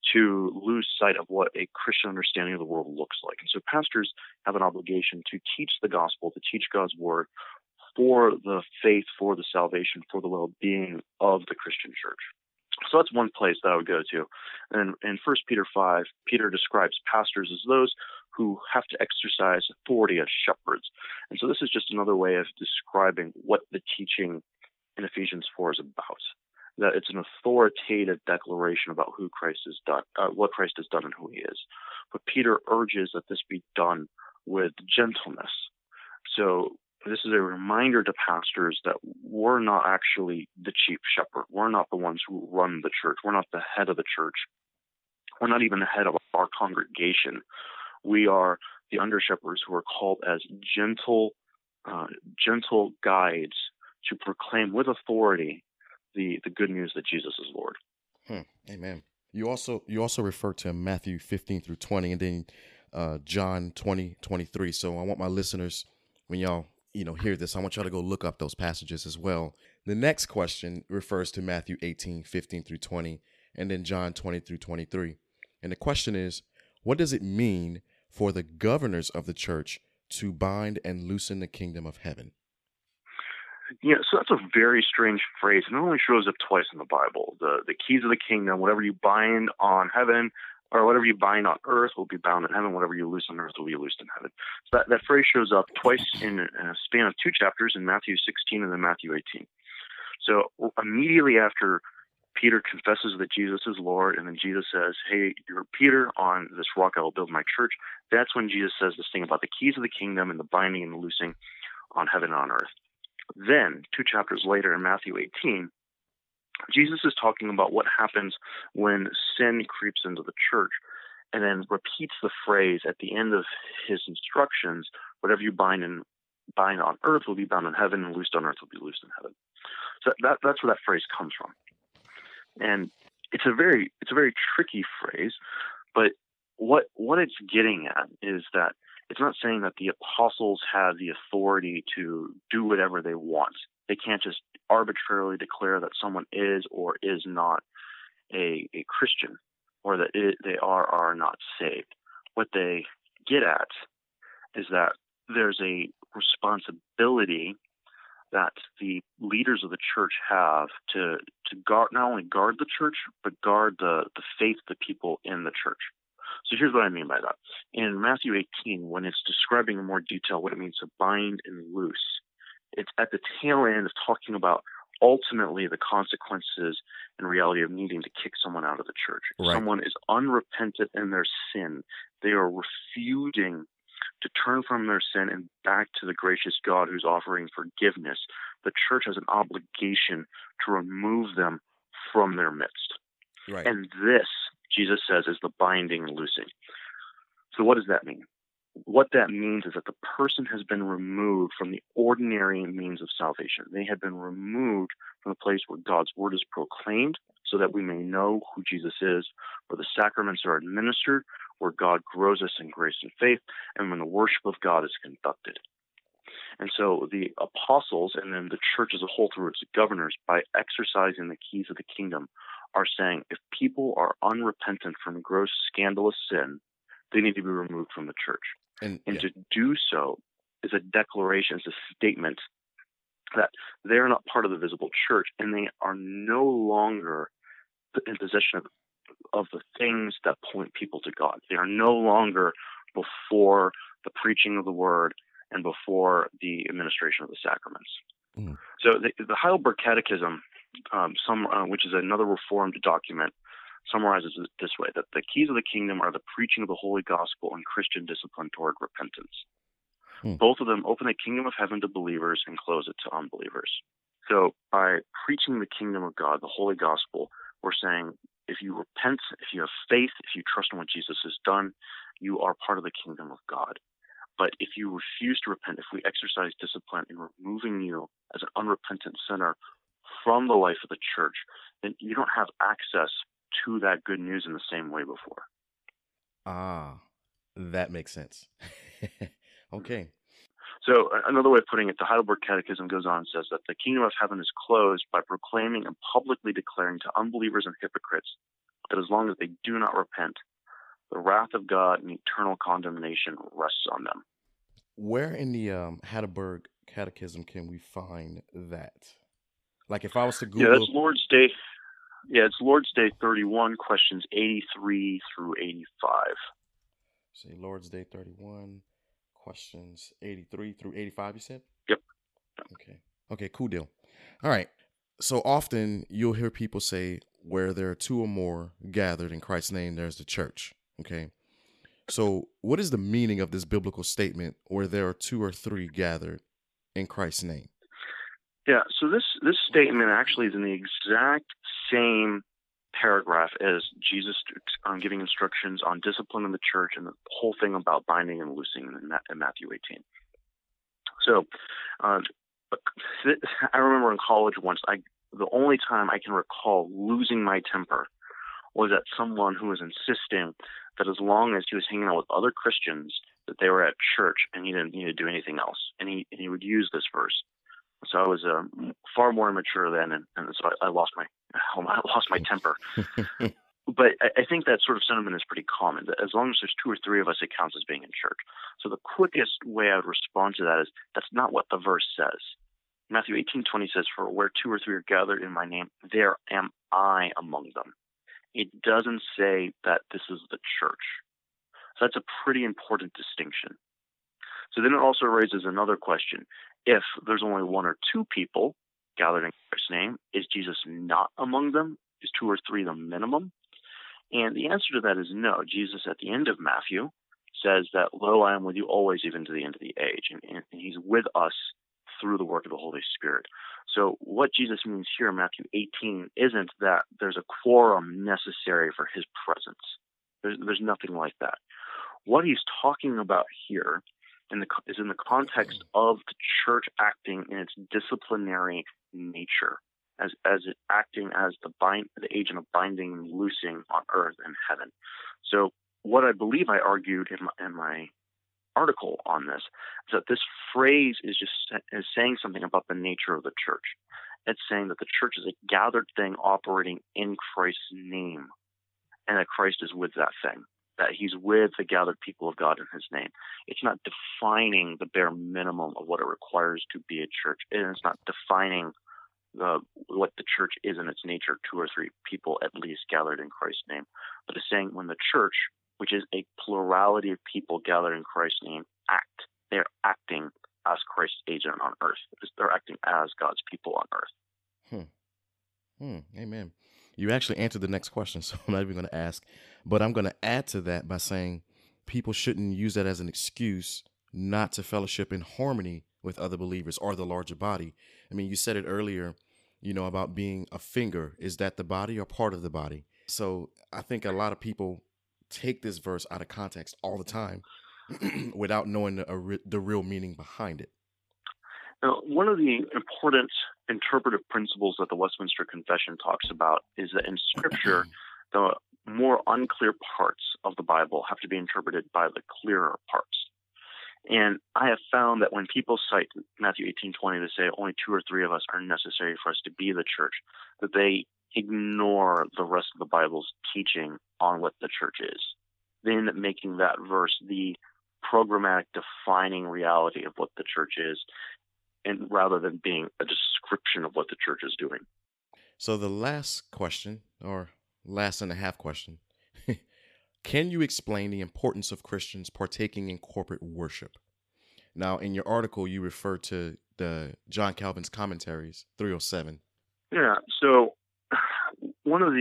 to lose sight of what a Christian understanding of the world looks like. And so pastors have an obligation to teach the gospel, to teach God's word for the faith, for the salvation, for the well-being of the Christian church. So that's one place that I would go to. And in 1 Peter 5, Peter describes pastors as those who have to exercise authority as shepherds. And so this is just another way of describing what the teaching in Ephesians 4 is about. That it's an authoritative declaration about who Christ has done, what Christ has done and who he is. But Peter urges that this be done with gentleness. So this is a reminder to pastors that we're not actually the chief shepherd. We're not the ones who run the church. We're not the head of the church. We're not even the head of our congregation. We are the under shepherds who are called as gentle guides to proclaim with authority the good news that Jesus is Lord. Amen. You also refer to Matthew 15 through 20 and then John 20:23. So I want my listeners, when y'all hear this, I want y'all to go look up those passages as well. The next question refers to Matthew 18:15 through 20 and then John 20 through 23. And the question is, what does it mean for the governors of the church to bind and loosen the kingdom of heaven? Yeah, so that's a very strange phrase. It only shows up twice in the Bible. The keys of the kingdom, whatever you bind on heaven, or whatever you bind on earth will be bound in heaven. Whatever you loose on earth will be loosed in heaven. So that phrase shows up twice in a span of 2 chapters, in Matthew 16 and then Matthew 18. So immediately after Peter confesses that Jesus is Lord, and then Jesus says, hey, you're Peter, on this rock I will build my church. That's when Jesus says this thing about the keys of the kingdom and the binding and the loosing on heaven and on earth. Then, 2 chapters later in Matthew 18, Jesus is talking about what happens when sin creeps into the church, and then repeats the phrase at the end of his instructions, whatever you bind on earth will be bound in heaven, and loosed on earth will be loosed in heaven. So that's where that phrase comes from. And it's a very tricky phrase, but what it's getting at is that it's not saying that the apostles have the authority to do whatever they want. They can't just arbitrarily declare that someone is or is not a Christian, or that they are or are not saved. What they get at is that there's a responsibility that the leaders of the church have to guard, not only guard the church, but guard the faith of the people in the church. So here's what I mean by that. In Matthew 18, when it's describing in more detail what it means to bind and loose, it's at the tail end of talking about ultimately the consequences and reality of needing to kick someone out of the church. If someone is unrepentant in their sin, they are refusing to turn from their sin and back to the gracious God who's offering forgiveness. The church has an obligation to remove them from their midst. Right. And this, Jesus says, is the binding and loosing. So what does that mean? What that means is that the person has been removed from the ordinary means of salvation. They have been removed from the place where God's word is proclaimed so that we may know who Jesus is, where the sacraments are administered, where God grows us in grace and faith, and when the worship of God is conducted. And so the apostles and then the church as a whole through its governors, by exercising the keys of the kingdom, are saying if people are unrepentant from gross scandalous sin, they need to be removed from the church. And to do so is a declaration, is a statement that they're not part of the visible church, and they are no longer in possession of the things that point people to God. They are no longer before the preaching of the word and before the administration of the sacraments. Mm. So the Heidelberg Catechism, which is another Reformed document, summarizes it this way, that the keys of the kingdom are the preaching of the holy gospel and Christian discipline toward repentance. Both of them open the kingdom of heaven to believers and close it to unbelievers. So by preaching the kingdom of God, the holy gospel, we're saying if you repent, if you have faith, if you trust in what Jesus has done, you are part of the kingdom of God. But if you refuse to repent, if we exercise discipline in removing you as an unrepentant sinner from the life of the church, then you don't have access to that good news in the same way before. Ah, that makes sense. Okay. So another way of putting it, the Heidelberg Catechism goes on and says that the kingdom of heaven is closed by proclaiming and publicly declaring to unbelievers and hypocrites that as long as they do not repent, the wrath of God and eternal condemnation rests on them. Where in the Heidelberg Catechism can we find that? Like if I was to Google... Yeah, that's Lord's Day. Yeah, it's Lord's Day 31, questions 83 through 85. Say Lord's Day 31, questions 83 through 85, you said? Yep. Okay, cool deal. All right. So often you'll hear people say, where there are two or more gathered in Christ's name, there's the church. Okay. So what is the meaning of this biblical statement, where there are two or three gathered in Christ's name? Yeah, so this statement actually is in the exact same paragraph as Jesus giving instructions on discipline in the church and the whole thing about binding and loosing in Matthew 18. So I remember in college once, the only time I can recall losing my temper was at someone who was insisting that as long as he was hanging out with other Christians, that they were at church and he didn't need to do anything else. And he would use this verse. So I was far more immature then, and so I lost my temper. But I think that sort of sentiment is pretty common, that as long as there's two or three of us, it counts as being in church. So the quickest way I would respond to that is, that's not what the verse says. Matthew 18:20 says, "For where two or three are gathered in my name, there am I among them." It doesn't say that this is the church. So that's a pretty important distinction. So then it also raises another question. If there's only one or two people gathered in Christ's name, is Jesus not among them? Is two or three the minimum? And the answer to that is no. Jesus, at the end of Matthew, says that, "Lo, I am with you always, even to the end of the age." And he's with us through the work of the Holy Spirit. So what Jesus means here in Matthew 18 isn't that there's a quorum necessary for his presence. There's nothing like that. What he's talking about here is in the context of the church acting in its disciplinary nature, as it acting as the agent of binding and loosing on earth and heaven. So what I believe I argued in my article on this is that this phrase is saying something about the nature of the church. It's saying that the church is a gathered thing operating in Christ's name, and that Christ is with that thing, that he's with the gathered people of God in his name. It's not defining the bare minimum of what it requires to be a church, and it's not defining what the church is in its nature, two or three people at least gathered in Christ's name. But it's saying when the church, which is a plurality of people gathered in Christ's name, they're acting as Christ's agent on earth. They're acting as God's people on earth. Amen. You actually answered the next question, so I'm not even going to ask. But I'm going to add to that by saying people shouldn't use that as an excuse not to fellowship in harmony with other believers or the larger body. I mean, you said it earlier, about being a finger. Is that the body or part of the body? So I think a lot of people take this verse out of context all the time without knowing the real meaning behind it. Now, one of the important interpretive principles that the Westminster Confession talks about is that in Scripture, the more unclear parts of the Bible have to be interpreted by the clearer parts. And I have found that when people cite Matthew 18:20 to say only two or three of us are necessary for us to be the church, that they ignore the rest of the Bible's teaching on what the church is. They end up making that verse the programmatic defining reality of what the church is, and rather than being a description of what the church is doing. So the last question, or last and a half question, can you explain the importance of Christians partaking in corporate worship? Now, in your article, you refer to the John Calvin's Commentaries, 307. Yeah, so one of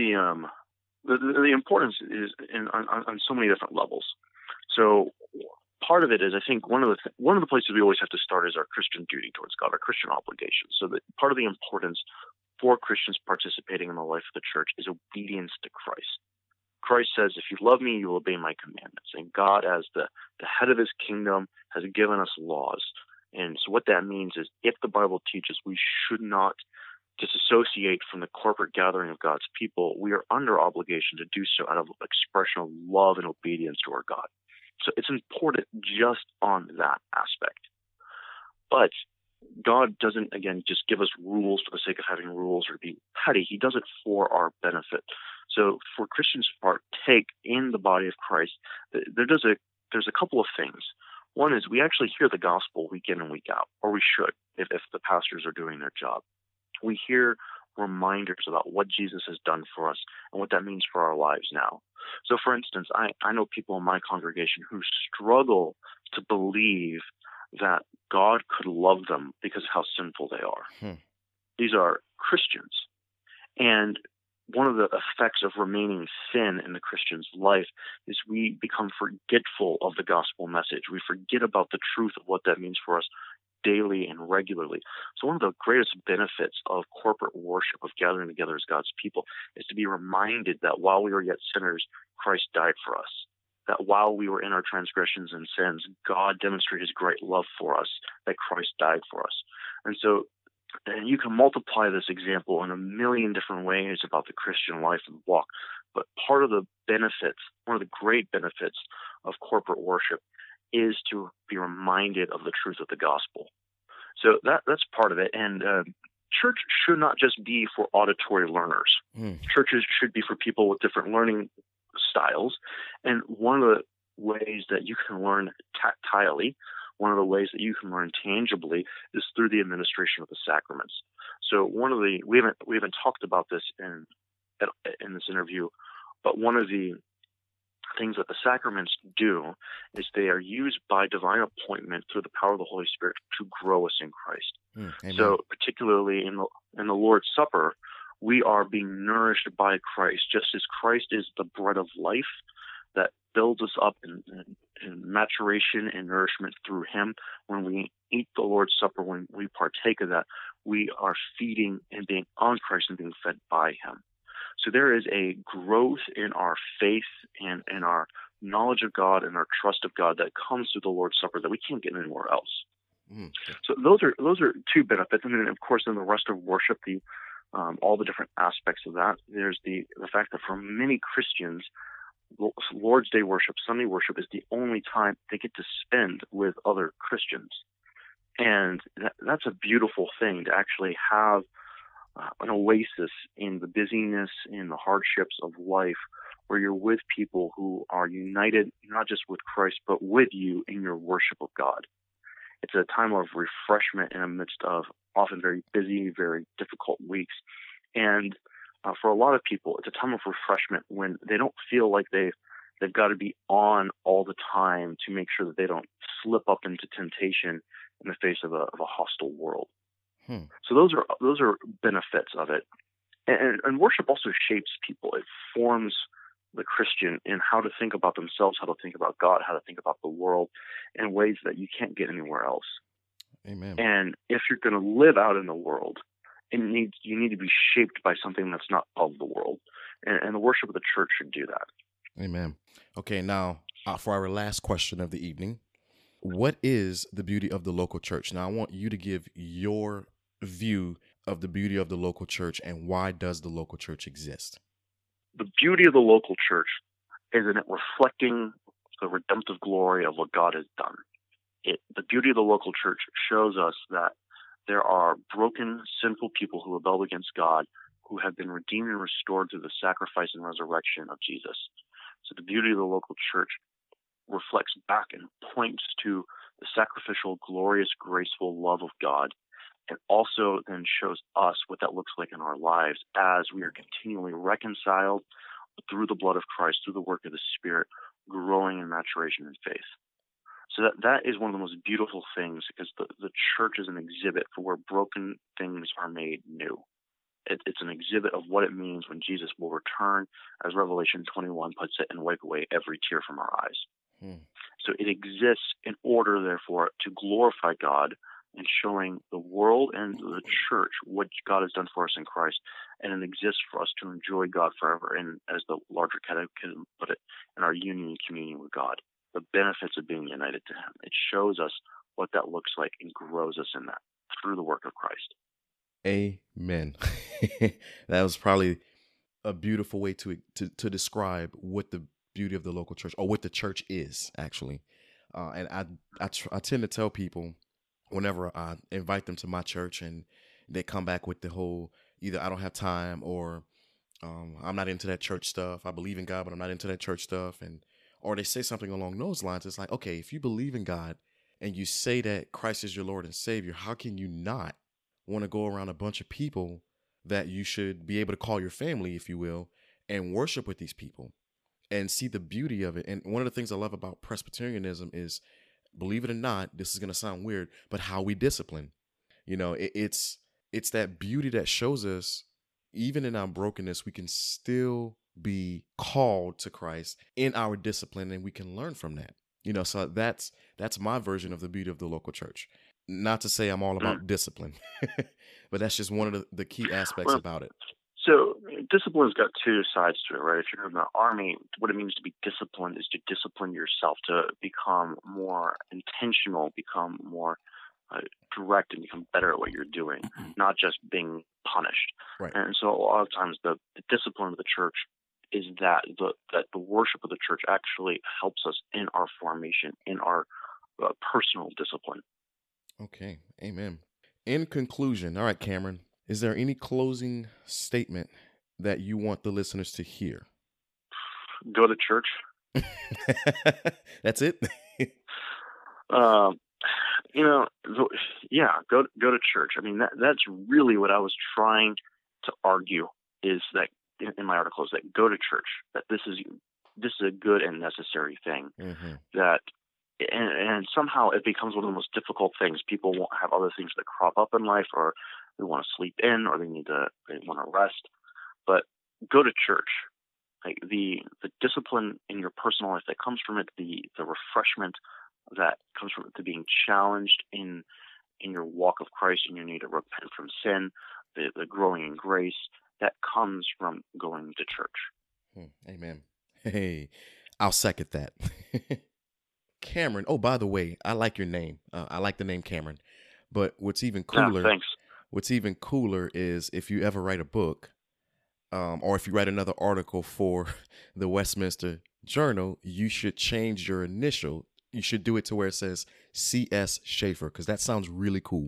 the importance is on so many different levels. So part of it is, I think, one of the places we always have to start is our Christian duty towards God, our Christian obligation. So that part of the importance for Christians participating in the life of the church is obedience to Christ. Christ says, "If you love me, you will obey my commandments." And God, as the head of his kingdom, has given us laws. And so what that means is, if the Bible teaches we should not disassociate from the corporate gathering of God's people, we are under obligation to do so out of expression of love and obedience to our God. So it's important just on that aspect. But God doesn't, again, just give us rules for the sake of having rules or be petty. He does it for our benefit. So for Christians to partake in the body of Christ, there's a couple of things. One is we actually hear the gospel week in and week out, or we should, if the pastors are doing their job. We hear reminders about what Jesus has done for us and what that means for our lives now. So, for instance, I know people in my congregation who struggle to believe that God could love them because of how sinful they are. These are Christians. And one of the effects of remaining sin in the Christian's life is we become forgetful of the gospel message. We forget about the truth of what that means for us daily and regularly. So one of the greatest benefits of corporate worship, of gathering together as God's people, is to be reminded that while we were yet sinners, Christ died for us. That while we were in our transgressions and sins, God demonstrated his great love for us, that Christ died for us. And so and you can multiply this example in a million different ways about the Christian life and walk. But part of the benefits, one of the great benefits of corporate worship is to be reminded of the truth of the gospel. So that's part of it. And church should not just be for auditory learners. Churches should be for people with different learning styles. And one of the ways that you can learn tactilely, one of the ways that you can learn tangibly, is through the administration of the sacraments. So we haven't talked about this in this interview, but one of the things that the sacraments do is they are used by divine appointment through the power of the Holy Spirit to grow us in Christ. So particularly in the Lord's Supper, we are being nourished by Christ, just as Christ is the bread of life that builds us up in maturation and nourishment through him. When we eat the Lord's Supper, when we partake of that, we are feeding and being on Christ and being fed by him. So there is a growth in our faith and in our knowledge of God and our trust of God that comes through the Lord's Supper that we can't get anywhere else. So those are two benefits. And then, of course, in the rest of worship, all the different aspects of that, there's the fact that for many Christians, Lord's Day worship, Sunday worship is the only time they get to spend with other Christians. And that's a beautiful thing, to actually have an oasis in the busyness, in the hardships of life, where you're with people who are united, not just with Christ, but with you in your worship of God. It's a time of refreshment in the midst of often very busy, very difficult weeks. And for a lot of people, it's a time of refreshment when they don't feel like they've got to be on all the time to make sure that they don't slip up into temptation in the face of a hostile world. So those are benefits of it. And worship also shapes people. It forms the Christian in how to think about themselves, how to think about God, how to think about the world in ways that you can't get anywhere else. Amen. And if you're going to live out in the world, you need to be shaped by something that's not of the world. And the worship of the church should do that. Amen. Okay, now for our last question of the evening, what is the beauty of the local church? Now, I want you to give your view of the beauty of the local church and why does the local church exist? The beauty of the local church is in it reflecting the redemptive glory of what God has done. The beauty of the local church shows us that there are broken, sinful people who rebelled against God, who have been redeemed and restored through the sacrifice and resurrection of Jesus. So the beauty of the local church reflects back and points to the sacrificial, glorious, graceful love of God, and also then shows us what that looks like in our lives as we are continually reconciled through the blood of Christ, through the work of the Spirit, growing in maturation and faith. So that is one of the most beautiful things, because the church is an exhibit for where broken things are made new. It's an exhibit of what it means when Jesus will return, as Revelation 21 puts it, and wipe away every tear from our eyes. So it exists in order, therefore, to glorify God and showing the world and the church what God has done for us in Christ, and it exists for us to enjoy God forever, and as the larger catechism put it, in our union and communion with God, the benefits of being united to him. It shows us what that looks like and grows us in that through the work of Christ. Amen. That was probably a beautiful way to describe what the beauty of the local church, or what the church is, actually. And I tend to tell people, whenever I invite them to my church and they come back with the whole, either I don't have time or I'm not into that church stuff. I believe in God, but I'm not into that church stuff. Or they say something along those lines. It's like, okay, if you believe in God and you say that Christ is your Lord and Savior, how can you not want to go around a bunch of people that you should be able to call your family, if you will, and worship with these people and see the beauty of it? And one of the things I love about Presbyterianism is, believe it or not, this is going to sound weird, but how we discipline. You know, it's that beauty that shows us, even in our brokenness, we can still be called to Christ in our discipline, and we can learn from that. You know, so that's my version of the beauty of the local church. Not to say I'm all about discipline, but that's just one of the key aspects about it. So discipline's got two sides to it, right? If you're in the Army, what it means to be disciplined is to discipline yourself, to become more intentional, become more direct, and become better at what you're doing, not just being punished. Right. And so a lot of times the discipline of the church is that the worship of the church actually helps us in our formation, in our personal discipline. Okay. Amen. In conclusion, all right, Cameron, is there any closing statement that you want the listeners to hear? Go to church. That's it? Go to church. I mean, that's really what I was trying to argue, is that in my article, is that go to church, that this is a good and necessary thing, that and somehow it becomes one of the most difficult things. People won't have other things that crop up in life, or they want to sleep in, or they want to rest, but go to church. Like the discipline in your personal life that comes from it, the refreshment that comes from it, to being challenged in your walk of Christ, and your need to repent from sin, the growing in grace that comes from going to church. Amen. Hey, I'll second that. Cameron. Oh, by the way, I like your name. I like the name Cameron. But what's even cooler? Thanks. What's even cooler is if you ever write a book, or if you write another article for the Westminster Journal, you should change your initial. You should do it to where it says C.S. Schaefer, because that sounds really cool.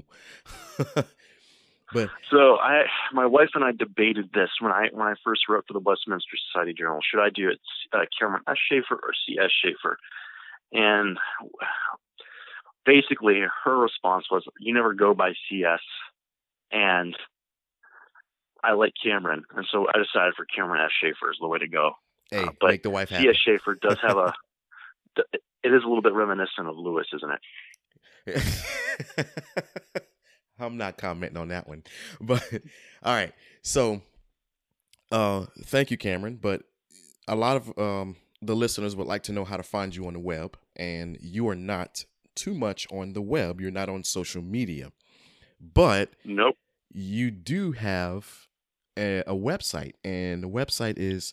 But so my wife and I debated this when I first wrote for the Westminster Society Journal. Should I do it Cameron S. Schaefer or C.S. Schaefer? And basically her response was, you never go by CS, and I like Cameron, and so I decided for Cameron S. Schaefer is the way to go. Hey, but make the wife happy. C.S. Schaefer does have it is a little bit reminiscent of Lewis, isn't it? I'm not commenting on that one, but all right. So, thank you, Cameron. But a lot of the listeners would like to know how to find you on the web, and you are not too much on the web. You're not on social media, but nope. You do have a website, and the website is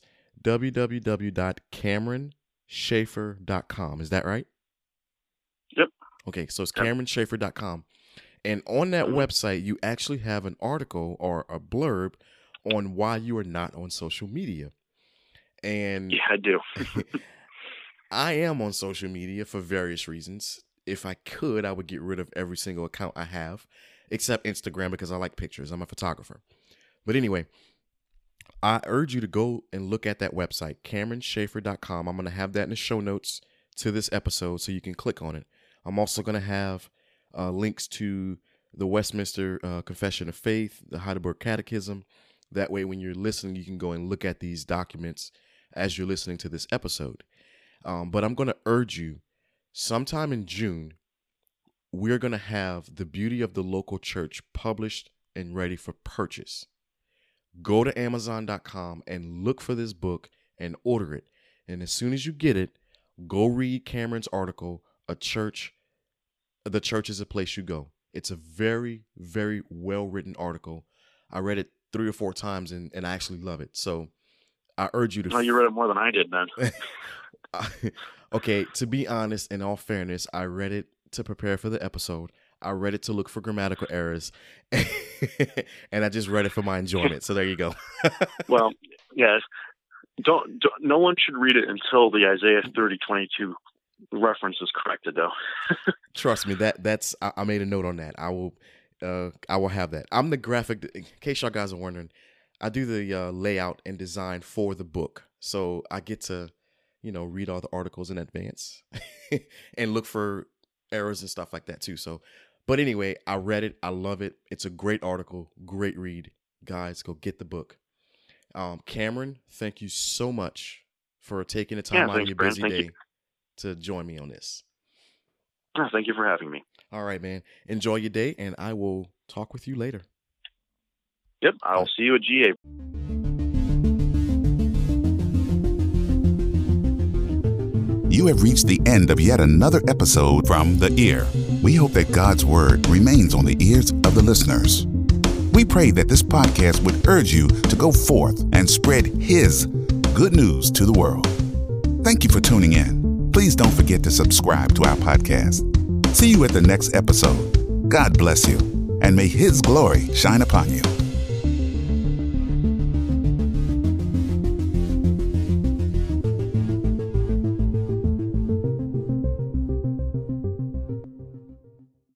www.CameronSchaefer.com. Is that right? Yep. Okay, so it's CameronSchaefer.com. And on that website, you actually have an article or a blurb on why you are not on social media. And yeah, I do. I am on social media for various reasons. If I could, I would get rid of every single account I have, except Instagram, because I like pictures. I'm a photographer. But anyway, I urge you to go and look at that website, CameronSchaefer.com. I'm going to have that in the show notes to this episode, so you can click on it. I'm also going to have links to the Westminster Confession of Faith, the Heidelberg Catechism. That way, when you're listening, you can go and look at these documents as you're listening to this episode. But I'm going to urge you, sometime in June, we're going to have The Beauty of the Local Church published and ready for purchase. Go to Amazon.com and look for this book and order it. And as soon as you get it, go read Cameron's article, The Church is a Place You Go. It's a very, very well-written article. I read it 3 or 4 times, and I actually love it. So I urge you to... Oh, you read it more than I did, then. Okay, to be honest, in all fairness, I read it to prepare for the episode. I read it to look for grammatical errors, and I just read it for my enjoyment. So there you go. Well, yes. Don't. No one should read it until the Isaiah 30:22 reference is corrected, though. Trust me, that's I made a note on that. I will have that. I'm the graphic. In case y'all guys are wondering, layout and design for the book. So I get to, read all the articles in advance and look for errors and stuff like that too. So, but anyway, I read it. I love it. It's a great article, great read. Guys, go get the book. Cameron, thank you so much for taking the time out of your busy day to join me on this. Thank you for having me. All right, man. Enjoy your day, and I will talk with you later. Yep, I'll see you at GA. You have reached the end of yet another episode from The Ear. We hope that God's Word remains on the ears of the listeners. We pray that this podcast would urge you to go forth and spread His good news to the world. Thank you for tuning in. Please don't forget to subscribe to our podcast. See you at the next episode. God bless you, and may His glory shine upon you.